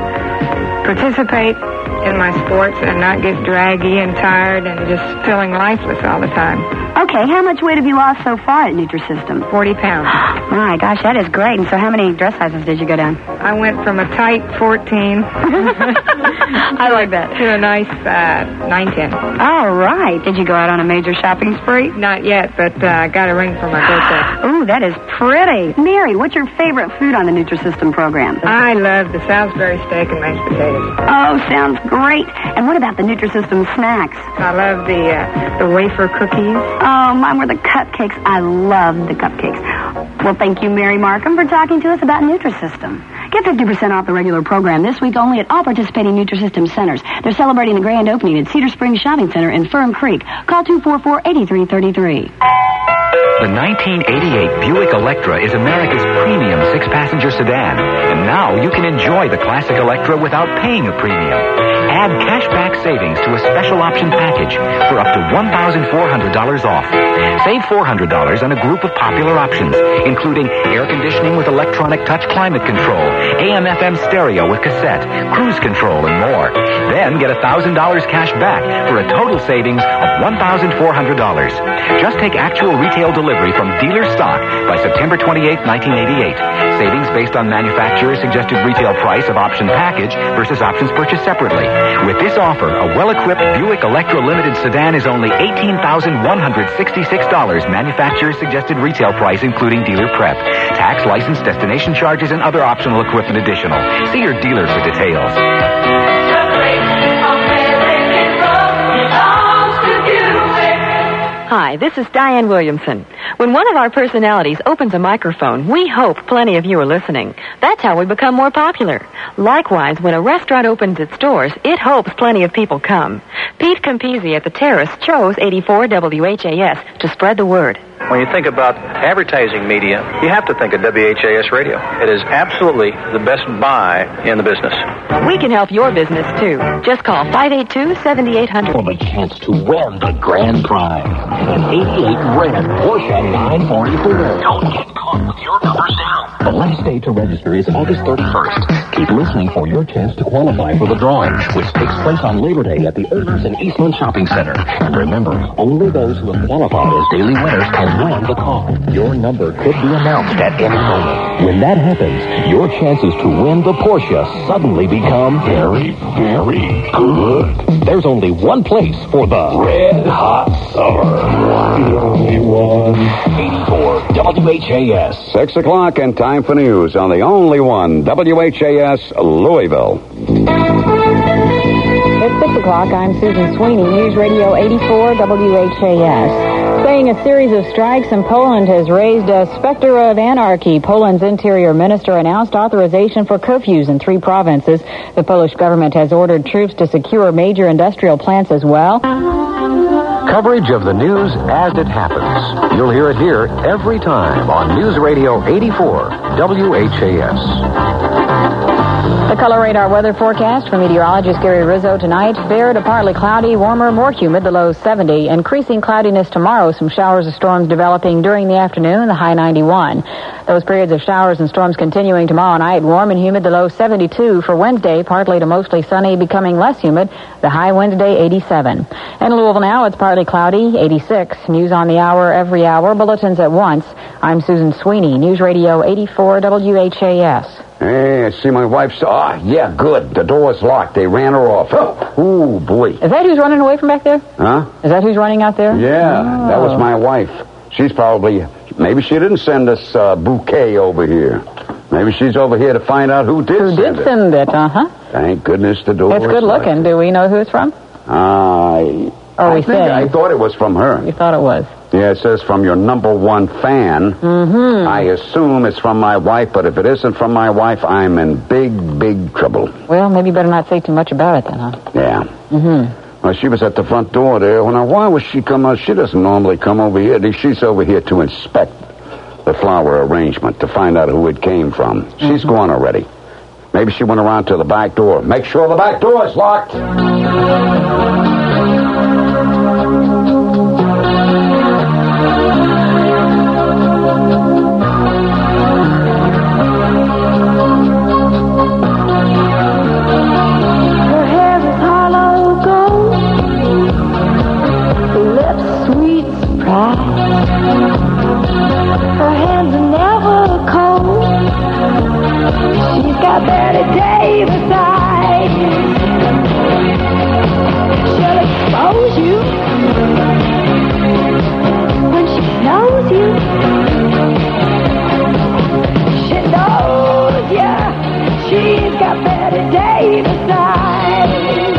to participate in my sports and not get draggy and tired and just feeling lifeless all the time. Okay, how much weight have you lost so far at Nutrisystem? 40 pounds. My gosh, that is great. And so how many dress sizes did you go down? I went from a tight 14 I like that. to a nice 9-10. All right. Did you go out on a major shopping spree? Not yet, but I got a ring for my birthday. Ooh, that is pretty. Mary, what's your favorite food on the Nutrisystem program? I love the Salisbury steak and mashed potatoes. Oh, sounds great. And what about the Nutrisystem snacks? I love the wafer cookies. Oh, mine were the cupcakes. I love the cupcakes. Well, thank you, Mary Markham, for talking to us about Nutrisystem. Get 50% off the regular program this week only at all participating Nutrisystem centers. They're celebrating the grand opening at Cedar Springs Shopping Center in Fern Creek. Call 244-8333. The 1988 Buick Electra is America's premium six-passenger sedan. And now you can enjoy the classic Electra without paying a premium. Add cashback savings to a special option package for up to $1,400 off. Save $400 on a group of popular options, including air conditioning with electronic touch climate control, AM/FM stereo with cassette, cruise control, and more. Then get $1,000 cash back for a total savings of $1,400. Just take actual retail delivery from dealer stock by September 28, 1988. Savings based on manufacturer's suggested retail price of option package versus options purchased separately. With this offer, a well-equipped Buick Electra Limited sedan is only $18,166 manufacturer's suggested retail price including dealer prep. Tax, license, destination charges, and other optional equipment additional. See your dealer for details. Hi, this is Diane Williamson. When one of our personalities opens a microphone, we hope plenty of you are listening. That's how we become more popular. Likewise, when a restaurant opens its doors, it hopes plenty of people come. Pete Campisi at the Terrace chose 84 WHAS to spread the word. When you think about advertising media, you have to think of WHAS radio. It is absolutely the best buy in the business. We can help your business, too. Just call 582-7800. For the chance to win the grand prize. An 88 red Porsche 944. Don't get caught with your numbers down. The last day to register is August 31st. Keep listening for your chance to qualify for the drawing, which takes place on Labor Day at the Owners in Eastland Shopping Center. And remember, only those who have qualified as daily winners can win the car. Your number could be announced at any moment. When that happens, your chances to win the Porsche suddenly become very, very good. There's only one place for the Red Hot Summer. The only one. 84 WHAS. 6 o'clock and time for news on the only one, WHAS Louisville. It's 6 o'clock. I'm Susan Sweeney, News Radio 84 WHAS. Saying a series of strikes in Poland has raised a specter of anarchy. Poland's interior minister announced authorization for curfews in 3 provinces. The Polish government has ordered troops to secure major industrial plants as well. Coverage of the news as it happens. You'll hear it here every time on News Radio 84 WHAS. The color radar weather forecast from meteorologist Gary Rizzo tonight. Fair to partly cloudy, warmer, more humid, the low 70. Increasing cloudiness tomorrow, some showers or storms developing during the afternoon, the high 91. Those periods of showers and storms continuing tomorrow night, warm and humid, the low 72. For Wednesday, partly to mostly sunny, becoming less humid, the high Wednesday 87. In Louisville now, it's partly cloudy, 86. News on the hour, every hour, bulletins at once. I'm Susan Sweeney, News Radio 84 WHAS. Hey, I see my wife's... Oh, yeah, good. The door's locked. They ran her off. Oh, boy. Is that who's running away from back there? Huh? Is that who's running out there? Yeah, that was my wife. She's probably... Maybe she didn't send us a bouquet over here. Maybe she's over here to find out who did send it. Who did send it, uh-huh. Thank goodness the door It's good looking. locked. Do we know who it's from? I thought it was from her. You thought it was? Yeah, it says from your number one fan. Mm-hmm. I assume it's from my wife, but if it isn't from my wife, I'm in big, big trouble. Well, maybe you better not say too much about it then, huh? Yeah. Mm-hmm. Well, she was at the front door there. Well, now, why was she come out? She doesn't normally come over here. She's over here to inspect the flower arrangement, to find out who it came from. She's gone already. Maybe she went around to the back door. Make sure the back door is locked. side. Her hands are never cold. She's got Betty Davis eyes. She'll expose you when she knows you. She knows ya. She's got Betty Davis eyes.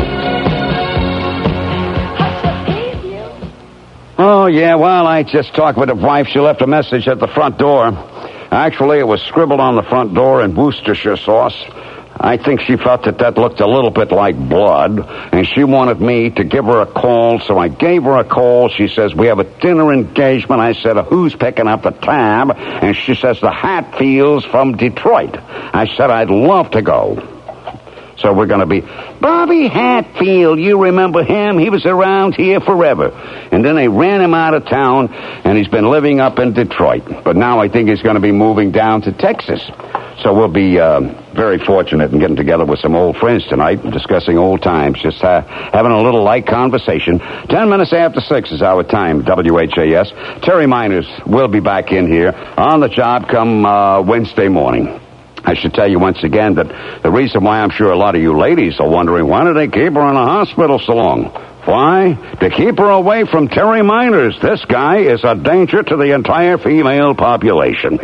Oh, yeah, well, I just talked with the wife. She left a message at the front door. Actually, it was scribbled on the front door in Worcestershire sauce. I think she felt that looked a little bit like blood, and she wanted me to give her a call, so I gave her a call. She says, we have a dinner engagement. I said, who's picking up the tab? And she says, the Hatfields from Detroit. I said, I'd love to go. So we're going to be... Bobby Hatfield, you remember him? He was around here forever. And then they ran him out of town, and he's been living up in Detroit. But now I think he's going to be moving down to Texas. So we'll be very fortunate in getting together with some old friends tonight and discussing old times, just having a little light conversation. 10 minutes after 6 is our time, WHAS. Terry Miners will be back in here on the job come Wednesday morning. I should tell you once again that the reason why I'm sure a lot of you ladies are wondering, why do they keep her in the hospital so long? Why? To keep her away from Terry Miners. This guy is a danger to the entire female population.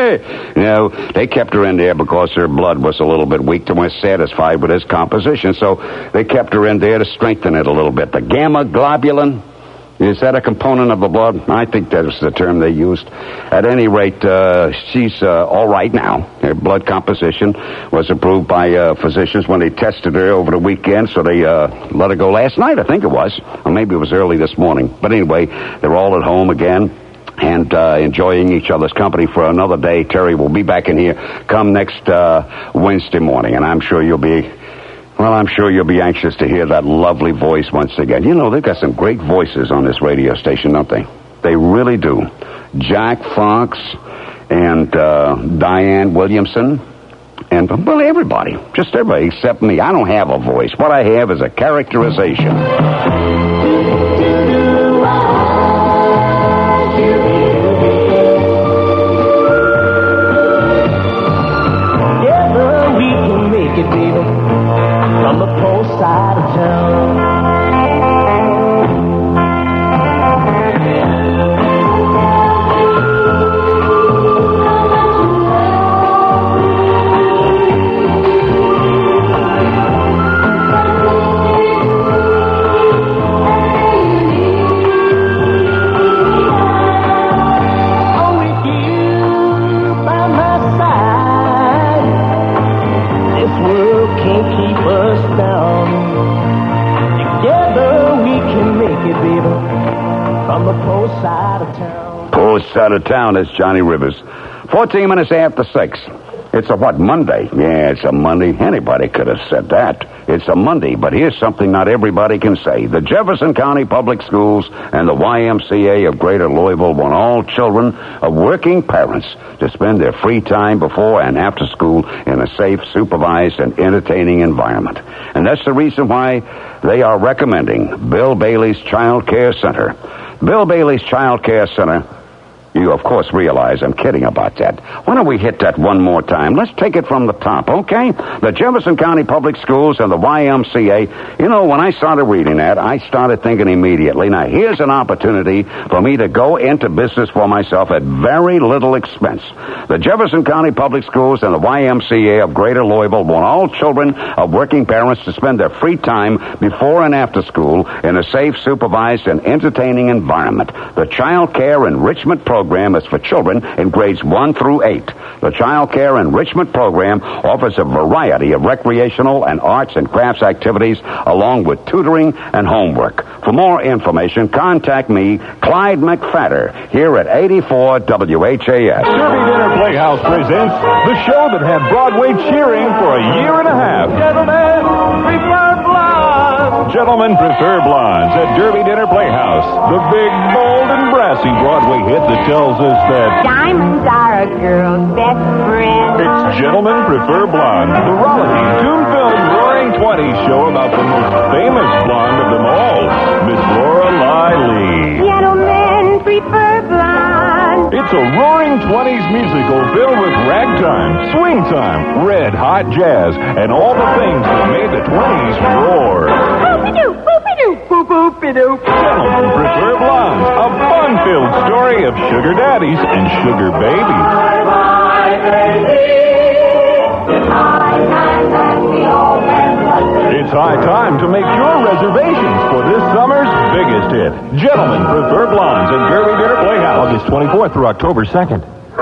They kept her in there because her blood was a little bit weak. They weren't satisfied with his composition, so they kept her in there to strengthen it a little bit. The gamma globulin, is that a component of the blood? I think that was the term they used. At any rate, she's all right now. Her blood composition was approved by physicians when they tested her over the weekend, so they let her go last night, I think it was. Or maybe it was early this morning. But anyway, they're all at home again and enjoying each other's company for another day. Terry will be back in here come next Wednesday morning, and I'm sure you'll be... Well, I'm sure you'll be anxious to hear that lovely voice once again. You know, they've got some great voices on this radio station, don't they? They really do. Jack Fox and Diane Williamson and, well, everybody. Just everybody except me. I don't have a voice. What I have is a characterization. Together we can make it, baby. From the post side of town. Oh, with you by my side, this world can't keep us down. Together we can make it, baby, from the post side of town. Post side of town, is Johnny Rivers. 14 minutes after 6. It's a what, Monday? Yeah, it's a Monday. Anybody could have said that. It's a Monday, but here's something not everybody can say. The Jefferson County Public Schools and the YMCA of Greater Louisville want all children of working parents to spend their free time before and after school in a safe, supervised, and entertaining environment. And that's the reason why they are recommending Bill Bailey's Child Care Center. Bill Bailey's Child Care Center. You, of course, realize I'm kidding about that. Why don't we hit that one more time? Let's take it from the top, okay? The Jefferson County Public Schools and the YMCA. You know, when I started reading that, I started thinking immediately, now, here's an opportunity for me to go into business for myself at very little expense. The Jefferson County Public Schools and the YMCA of Greater Louisville want all children of working parents to spend their free time before and after school in a safe, supervised, and entertaining environment. The Child Care Enrichment Program is for children in grades 1 through 8. The Child Care Enrichment Program offers a variety of recreational and arts and crafts activities along with tutoring and homework. For more information, contact me, Clyde McFadder, here at 84 WHAS. Derby Dinner Playhouse presents the show that had Broadway cheering for a year and a half. Gentlemen Prefer Blondes at Derby Dinner Playhouse. The big, bold, and brassy Broadway hit that tells us that Diamonds are a girl's best friend. it's Gentlemen Prefer Blondes, the rollicking, tune-filled, roaring 20s show about the most famous blonde of them all, Miss Laura Lee. Gentlemen sleeper blonde. It's a roaring 20s musical filled with ragtime, swing time, red-hot jazz, and all the things that made the 20s roar. Boop-a-doo, boop-a-doo, boop-a-doo. Gentlemen Prefer Blondes, a fun-filled story of sugar daddies and sugar babies. It's high time to make your reservations for this summer's biggest hit. Gentlemen Prefer Blondes at Derby Dinner Playhouse. August 24th through October 2nd.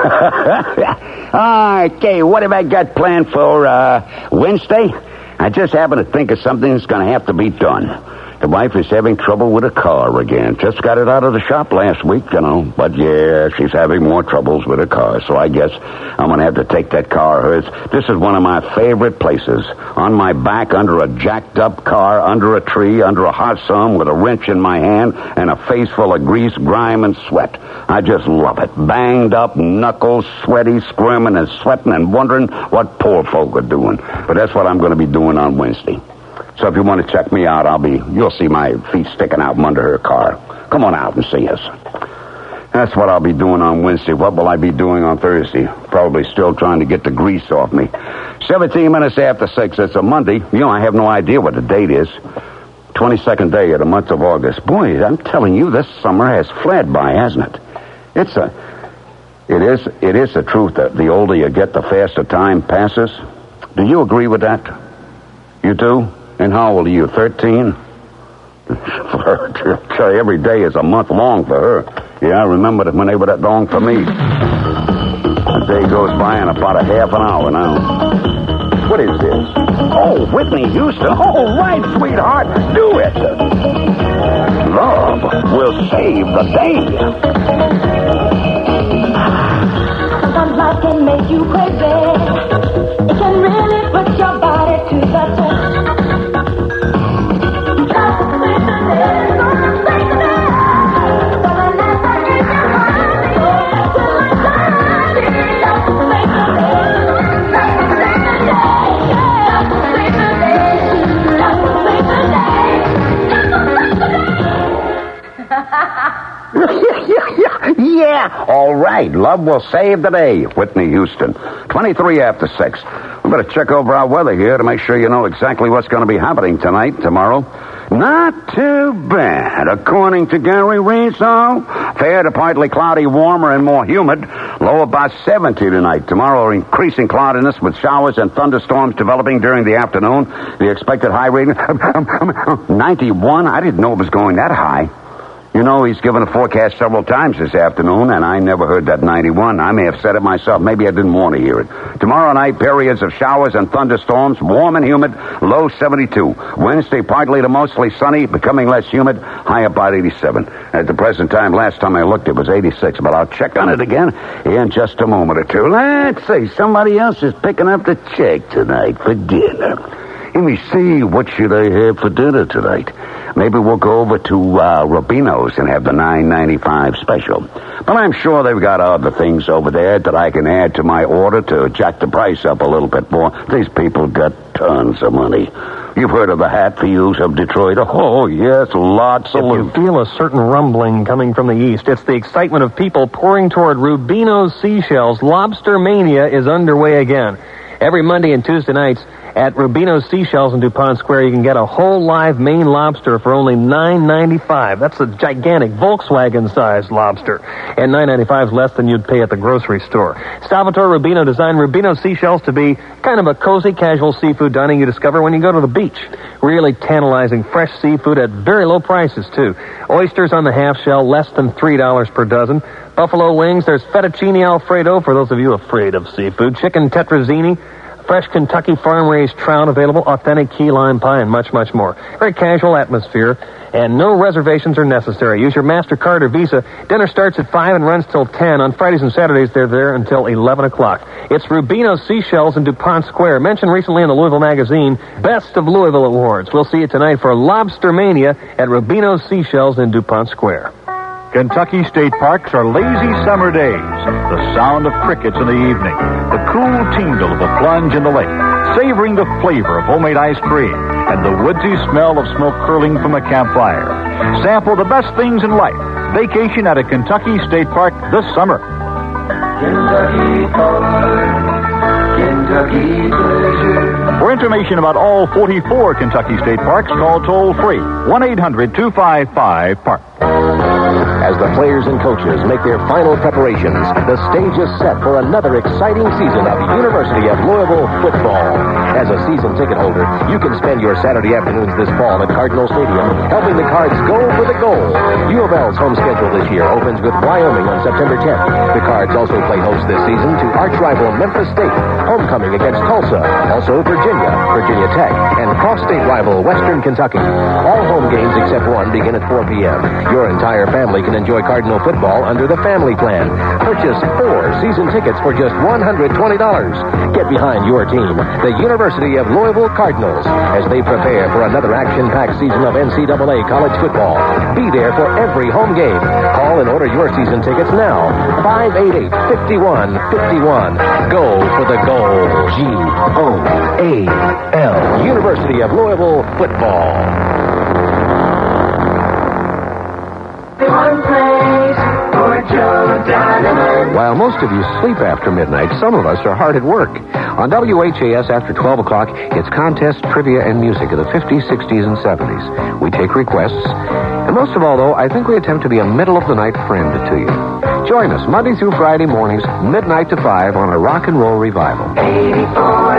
Okay, what have I got planned for Wednesday? I just happen to think of something that's going to have to be done. The wife is having trouble with a car again. Just got it out of the shop last week, you know. But, yeah, she's having more troubles with her car. So I guess I'm going to have to take that car of hers. This is one of my favorite places. On my back, under a jacked-up car, under a tree, under a hot sun, with a wrench in my hand, and a face full of grease, grime, and sweat. I just love it. Banged up, knuckles, sweaty, squirming and sweating, and wondering what poor folk are doing. But that's what I'm going to be doing on Wednesday. So if you want to check me out, you'll see my feet sticking out from under her car. Come on out and see us. That's what I'll be doing on Wednesday. What will I be doing on Thursday? Probably still trying to get the grease off me. 17 minutes after 6. It's a Monday. You know, I have no idea what the date is. 22nd day of the month of August. Boy, I'm telling you, this summer has fled by, hasn't it? It is the truth that the older you get, the faster time passes. Do you agree with that? You do? And how old are you, 13? For her, every day is a month long for her. Yeah, I remember when they were that long for me. A day goes by in about a half an hour now. What is this? Oh, Whitney Houston. Oh, right, sweetheart. Do it. Love will save the day. Sometimes life can make you crazy. It can really put your body to the test. Yeah, all right. Love will save the day. Whitney Houston. 23 after 6. We better check over our weather here to make sure you know exactly what's going to be happening tonight, tomorrow. Not too bad. According to Gary Rizzo, fair to partly cloudy, warmer and more humid. Low about 70 tonight. Tomorrow, increasing cloudiness with showers and thunderstorms developing during the afternoon. The expected high rating, 91. I didn't know it was going that high. You know, he's given a forecast several times this afternoon, and I never heard that 91. I may have said it myself. Maybe I didn't want to hear it. Tomorrow night, periods of showers and thunderstorms, warm and humid, low 72. Wednesday, partly to mostly sunny, becoming less humid, high about 87. At the present time, last time I looked, it was 86, but I'll check on it again in just a moment or two. Let's see, somebody else is picking up the check tonight for dinner. Let me see, what should I have for dinner tonight? Maybe we'll go over to Rubino's and have the $9.95 special. But I'm sure they've got other things over there that I can add to my order to jack the price up a little bit more. These people got tons of money. You've heard of the Hatfields of Detroit? Oh, yes, lots of loot. If you feel a certain rumbling coming from the east, it's the excitement of people pouring toward Rubino's Seashells. Lobster Mania is underway again. Every Monday and Tuesday nights at Rubino's Seashells in DuPont Square, you can get a whole live Maine lobster for only $9.95. That's a gigantic Volkswagen-sized lobster. And $9.95 is less than you'd pay at the grocery store. Salvatore Rubino designed Rubino's Seashells to be kind of a cozy, casual seafood dining you discover when you go to the beach. Really tantalizing fresh seafood at very low prices, too. Oysters on the half shell, less than $3 per dozen. Buffalo wings, there's fettuccine Alfredo for those of you afraid of seafood. Chicken tetrazzini. Fresh Kentucky farm-raised trout available, authentic key lime pie, and much, much more. Very casual atmosphere, and no reservations are necessary. Use your MasterCard or Visa. Dinner starts at 5 and runs till 10. On Fridays and Saturdays, they're there until 11 o'clock. It's Rubino's Seashells in DuPont Square. Mentioned recently in the Louisville Magazine, Best of Louisville Awards. We'll see you tonight for Lobster Mania at Rubino's Seashells in DuPont Square. Kentucky state parks are lazy summer days. The sound of crickets in the evening. The cool tingle of a plunge in the lake. Savoring the flavor of homemade ice cream. And the woodsy smell of smoke curling from a campfire. Sample the best things in life. Vacation at a Kentucky state park this summer. Kentucky forward, Kentucky pleasure. For information about all 44 Kentucky state parks, call toll-free 1-800-255-PARK. As the players and coaches make their final preparations, the stage is set for another exciting season of University of Louisville football. As a season ticket holder, you can spend your Saturday afternoons this fall at Cardinal Stadium helping the Cards go for the goal. U of L's home schedule this year opens with Wyoming on September 10th. The Cards also play host this season to arch rival Memphis State, homecoming against Tulsa, also Virginia, Virginia Tech, and cross-state rival Western Kentucky. All home games except one begin at 4 p.m. Your entire family can enjoy Cardinal football under the family plan. Purchase 4 season tickets for just $120. Get behind your team, the University of Louisville Cardinals, as they prepare for another action-packed season of NCAA college football. Be there for every home game. Call and order your season tickets now. 588-5151. Go for the goal. G-O-A-L. University of Louisville football. One place for Joe Donovan. While most of you sleep after midnight, some of us are hard at work. On WHAS after 12 o'clock, it's contests, trivia, and music of the 50s, 60s, and 70s. We take requests. And most of all, though, I think we attempt to be a middle-of-the-night friend to you. Join us Monday through Friday mornings, midnight to 5 on a rock and roll revival. 84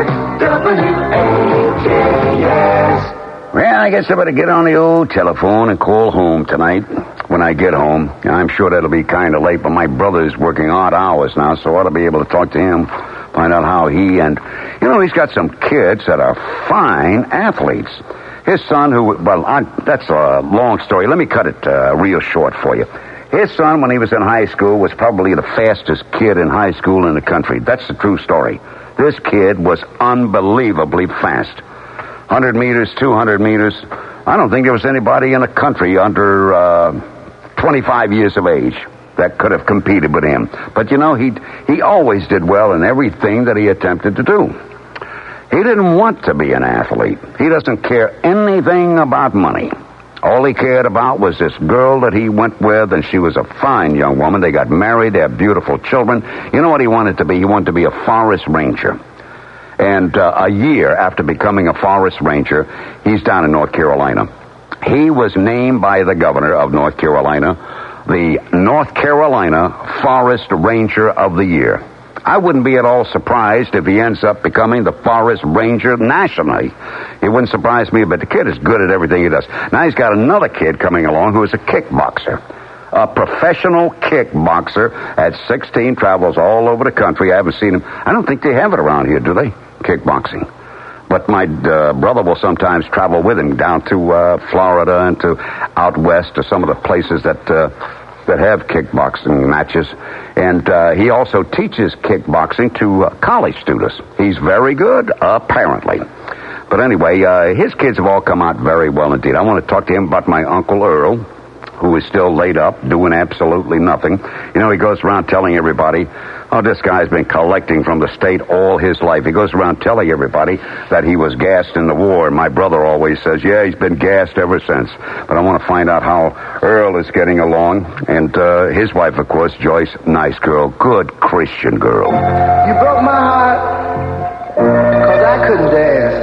WHAS. Well, I guess I better get on the old telephone and call home tonight. When I get home, I'm sure that'll be kind of late, but my brother's working odd hours now, so I ought to be able to talk to him, find out how he and... he's got some kids that are fine athletes. His son, that's a long story. Let me cut it real short for you. His son, when he was in high school, was probably the fastest kid in high school in the country. That's the true story. This kid was unbelievably fast. 100 meters, 200 meters. I don't think there was anybody in the country under 25 years of age that could have competed with him. But, he always did well in everything that he attempted to do. He didn't want to be an athlete. He doesn't care anything about money. All he cared about was this girl that he went with, and she was a fine young woman. They got married. They have beautiful children. You know what he wanted to be? He wanted to be a forest ranger. And a year after becoming a forest ranger, he's down in North Carolina. He was named by the governor of North Carolina the North Carolina Forest Ranger of the Year. I wouldn't be at all surprised if he ends up becoming the Forest Ranger nationally. It wouldn't surprise me, but the kid is good at everything he does. Now he's got another kid coming along who is a kickboxer. A professional kickboxer at 16, travels all over the country. I haven't seen him. I don't think they have it around here, do they? Kickboxing. But my brother will sometimes travel with him down to Florida and to out west to some of the places that have kickboxing matches. And he also teaches kickboxing to college students. He's very good, apparently. But anyway, his kids have all come out very well indeed. I want to talk to him about my Uncle Earl, who is still laid up, doing absolutely nothing. He goes around telling everybody, this guy's been collecting from the state all his life. He goes around telling everybody that he was gassed in the war. And my brother always says, he's been gassed ever since. But I want to find out how Earl is getting along. And his wife, of course, Joyce, nice girl, good Christian girl. You broke my heart because I couldn't dance.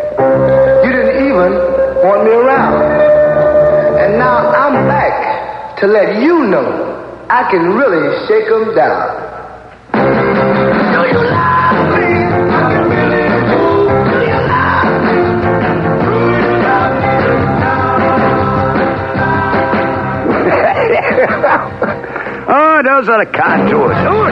You didn't even want me around. And now I'm back to let you know I can really shake 'em down. Do you love me? I really do. Do you love me? Oh, those are the contours. Oh,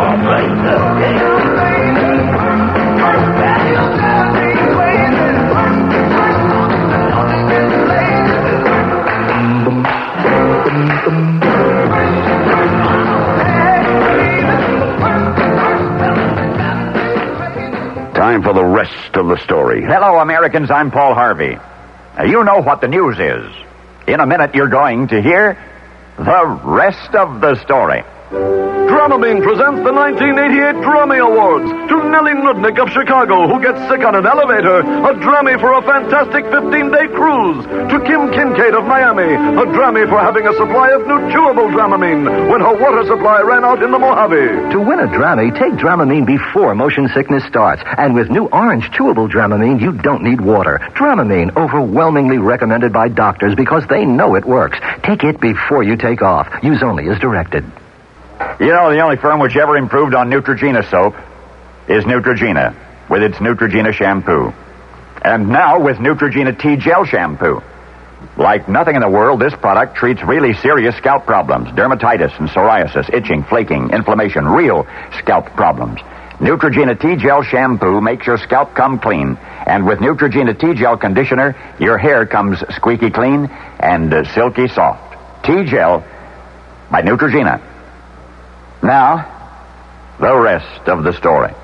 Time for the rest of the story. Hello, Americans. I'm Paul Harvey. Now, you know what the news is. In a minute, you're going to hear the rest of the story. Drop Dramamine presents the 1988 Drammy Awards to Nellie Nudnik of Chicago, who gets sick on an elevator, a Drammy for a fantastic 15-day cruise. To Kim Kincaid of Miami, a Drammy for having a supply of new chewable Dramamine when her water supply ran out in the Mojave. To win a Drammy, take Dramamine before motion sickness starts. And with new orange chewable Dramamine, you don't need water. Dramamine, overwhelmingly recommended by doctors because they know it works. Take it before you take off. Use only as directed. You know, the only firm which ever improved on Neutrogena soap is Neutrogena, with its Neutrogena shampoo. And now with Neutrogena T-Gel shampoo. Like nothing in the world, this product treats really serious scalp problems. Dermatitis and psoriasis, itching, flaking, inflammation, real scalp problems. Neutrogena T-Gel shampoo makes your scalp come clean. And with Neutrogena T-Gel conditioner, your hair comes squeaky clean and silky soft. T-Gel by Neutrogena. Now, the rest of the story.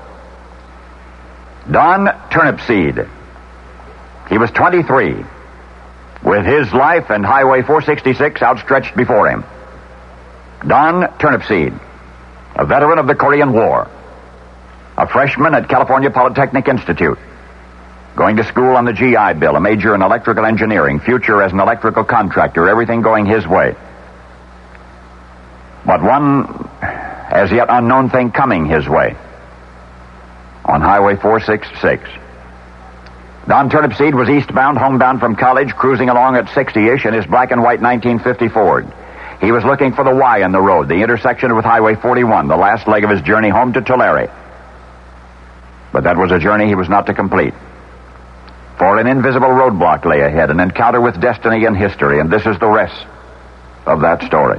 Don Turnipseed. He was 23, with his life and Highway 466 outstretched before him. Don Turnipseed, a veteran of the Korean War, a freshman at California Polytechnic Institute, going to school on the GI Bill, a major in electrical engineering, future as an electrical contractor, everything going his way. But one as yet unknown thing coming his way on Highway 466. Don Turnipseed was eastbound, homebound from college, cruising along at 60-ish in his black and white 1950 Ford. He was looking for the Y in the road, the intersection with Highway 41, the last leg of his journey home to Tulare. But that was a journey he was not to complete. For an invisible roadblock lay ahead, an encounter with destiny and history, and this is the rest of that story.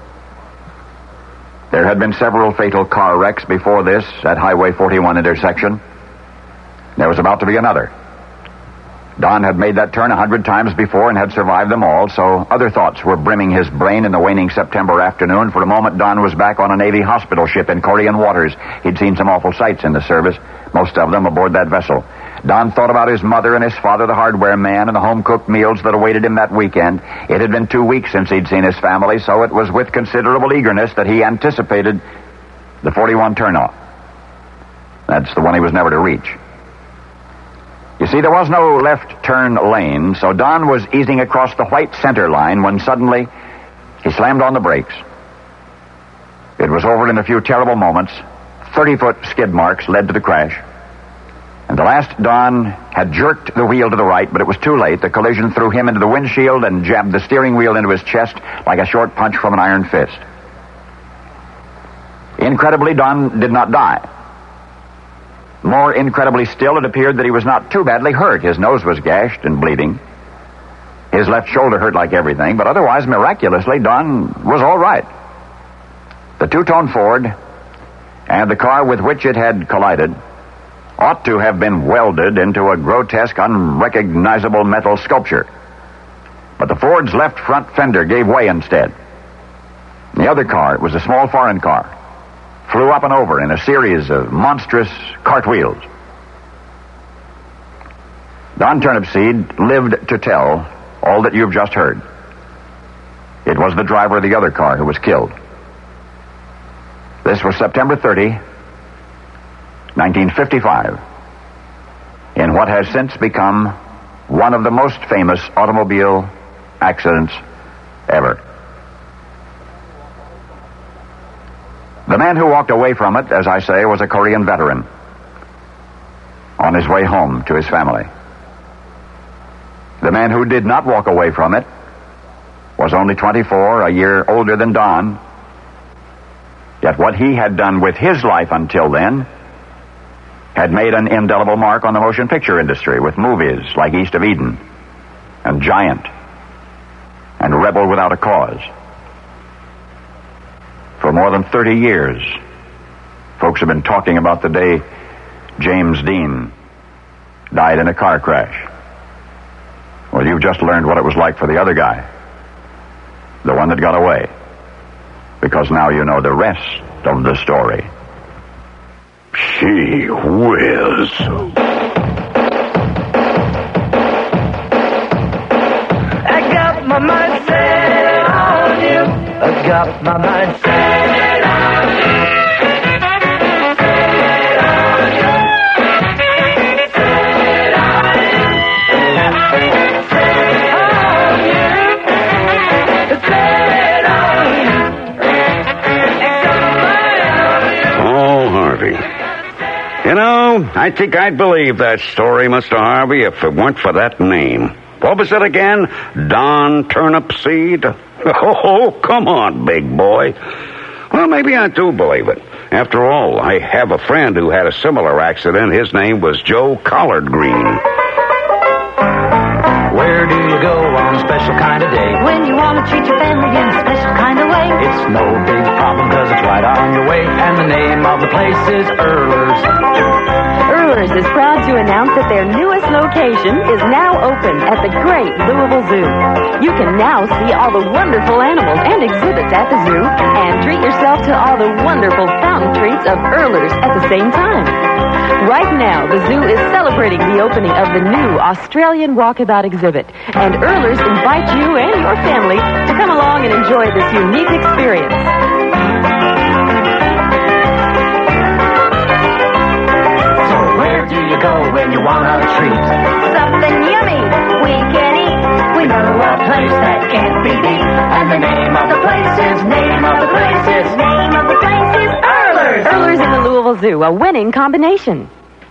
There had been several fatal car wrecks before this at Highway 41 intersection. There was about to be another. Don had made that turn 100 times before and had survived them all, so other thoughts were brimming his brain in the waning September afternoon. For a moment, Don was back on a Navy hospital ship in Korean waters. He'd seen some awful sights in the service, most of them aboard that vessel. Don thought about his mother and his father, the hardware man, and the home-cooked meals that awaited him that weekend. It had been 2 weeks since he'd seen his family, so it was with considerable eagerness that he anticipated the 41 turnoff. That's the one he was never to reach. You see, there was no left turn lane, so Don was easing across the white center line when suddenly he slammed on the brakes. It was over in a few terrible moments. 30-foot skid marks led to the crash. And the last Don had jerked the wheel to the right, but it was too late. The collision threw him into the windshield and jabbed the steering wheel into his chest like a short punch from an iron fist. Incredibly, Don did not die. More incredibly still, it appeared that he was not too badly hurt. His nose was gashed and bleeding. His left shoulder hurt like everything, but otherwise, miraculously, Don was all right. The two-tone Ford and the car with which it had collided ought to have been welded into a grotesque, unrecognizable metal sculpture. But the Ford's left front fender gave way instead. The other car, it was a small foreign car, flew up and over in a series of monstrous cartwheels. Don Turnipseed lived to tell all that you've just heard. It was the driver of the other car who was killed. This was September 30, 1955, in what has since become one of the most famous automobile accidents ever. The man who walked away from it, as I say, was a Korean veteran on his way home to his family. The man who did not walk away from it was only 24, a year older than Don. Yet what he had done with his life until then had made an indelible mark on the motion picture industry with movies like East of Eden and Giant and Rebel Without a Cause. For more than 30 years, folks have been talking about the day James Dean died in a car crash. Well, you've just learned what it was like for the other guy, the one that got away, because now you know the rest of the story. Gee whiz. I got my mind set on you. I got my mind set on you. Well, I think I'd believe that story, Mr. Harvey, if it weren't for that name. What was it again? Don Turnipseed? Oh, come on, big boy. Well, maybe I do believe it. After all, I have a friend who had a similar accident. His name was Joe Collard Green. Where do you go on a special kind of day? When you want to treat your family in a special kind of way. It's no big problem because it's right on your way. And the name of the place is Earlers. Earlers is proud to announce that their newest location is now open at the great Louisville Zoo. You can now see all the wonderful animals and exhibits at the zoo and treat yourself to all the wonderful fountain treats of Earlers at the same time. Right now, the zoo is celebrating the opening of the new Australian Walkabout exhibit, and Earlers invite you and your family to come along and enjoy this unique experience. So where do you go when you want a treat? Something yummy we can eat. We know a place that can't be beat. And the name of the place is, name of the place is, name of the place is Earlers. Earlers in the Louisville Zoo, a winning combination.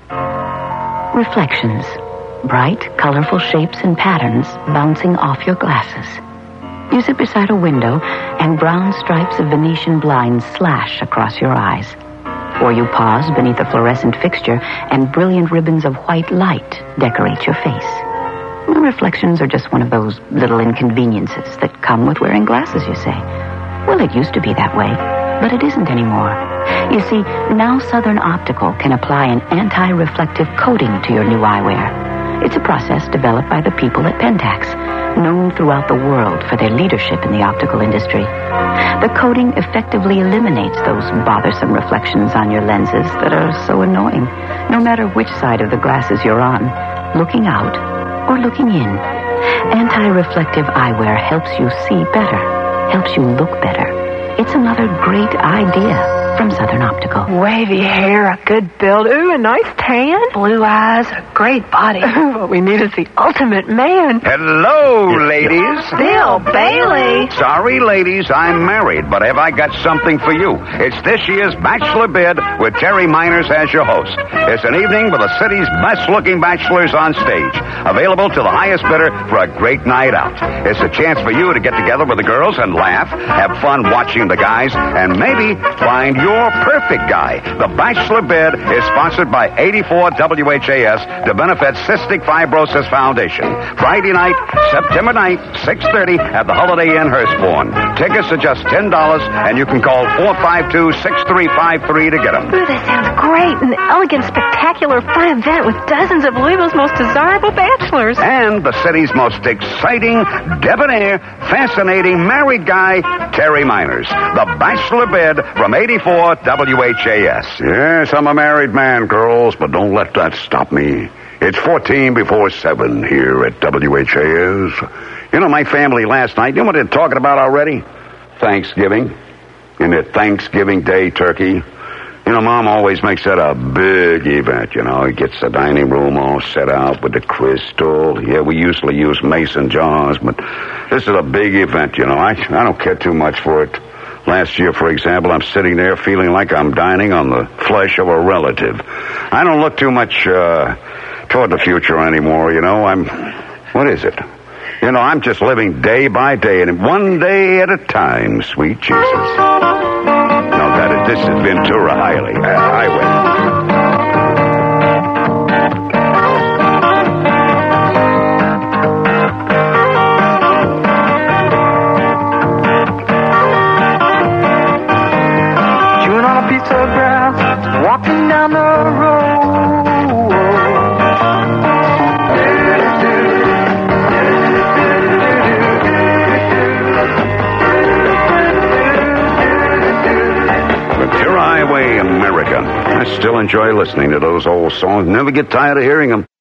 Reflections. Bright, colorful shapes and patterns bouncing off your glasses. You sit beside a window and brown stripes of Venetian blinds slash across your eyes. Or you pause beneath a fluorescent fixture and brilliant ribbons of white light decorate your face. Reflections are just one of those little inconveniences that come with wearing glasses, you say. Well, it used to be that way, but it isn't anymore. You see, now Southern Optical can apply an anti-reflective coating to your new eyewear. It's a process developed by the people at Pentax, known throughout the world for their leadership in the optical industry. The coating effectively eliminates those bothersome reflections on your lenses that are so annoying, no matter which side of the glasses you're on, looking out or looking in. Anti-reflective eyewear helps you see better, helps you look better. It's another great idea from Southern Optical. Wavy hair, a good build, ooh, a nice tan, blue eyes, a great body. What we need is the ultimate man. Hello, ladies. Bill Bailey. Sorry, ladies, I'm married, but have I got something for you? It's this year's Bachelor Bid with Terry Miners as your host. It's an evening with the city's best-looking bachelors on stage, available to the highest bidder for a great night out. It's a chance for you to get together with the girls and laugh, have fun watching the guys, and maybe find your perfect guy. The Bachelor Bid is sponsored by 84 WHAS to benefit Cystic Fibrosis Foundation. Friday night, September 9th, 6:30 at the Holiday Inn, Hurstbourne. Tickets are just $10, and you can call 452-6353 to get them. Ooh, that sounds great. An elegant, spectacular, fun event with dozens of Louisville's most desirable bachelors. And the city's most exciting, debonair, fascinating married guy, Terry Miners. The Bachelor Bid from 84 WHAS. Yes, I'm a married man, girls, but don't let that stop me. It's 14 before 7 here at WHAS. You know, my family last night, you know what they're talking about already? Thanksgiving. And the Thanksgiving Day turkey. You know, Mom always makes that a big event, you know. He gets the dining room all set out with the crystal. Yeah, we usually use mason jars, but this is a big event, you know. I don't care too much for it. Last year, for example, I'm sitting there feeling like I'm dining on the flesh of a relative. I don't look too much toward the future anymore, you know. What is it? You know, I'm just living day by day and one day at a time, sweet Jesus. No, this is Ventura Highway. Walking down the road. Ventura Highway, America. I still enjoy listening to those old songs. Never get tired of hearing them.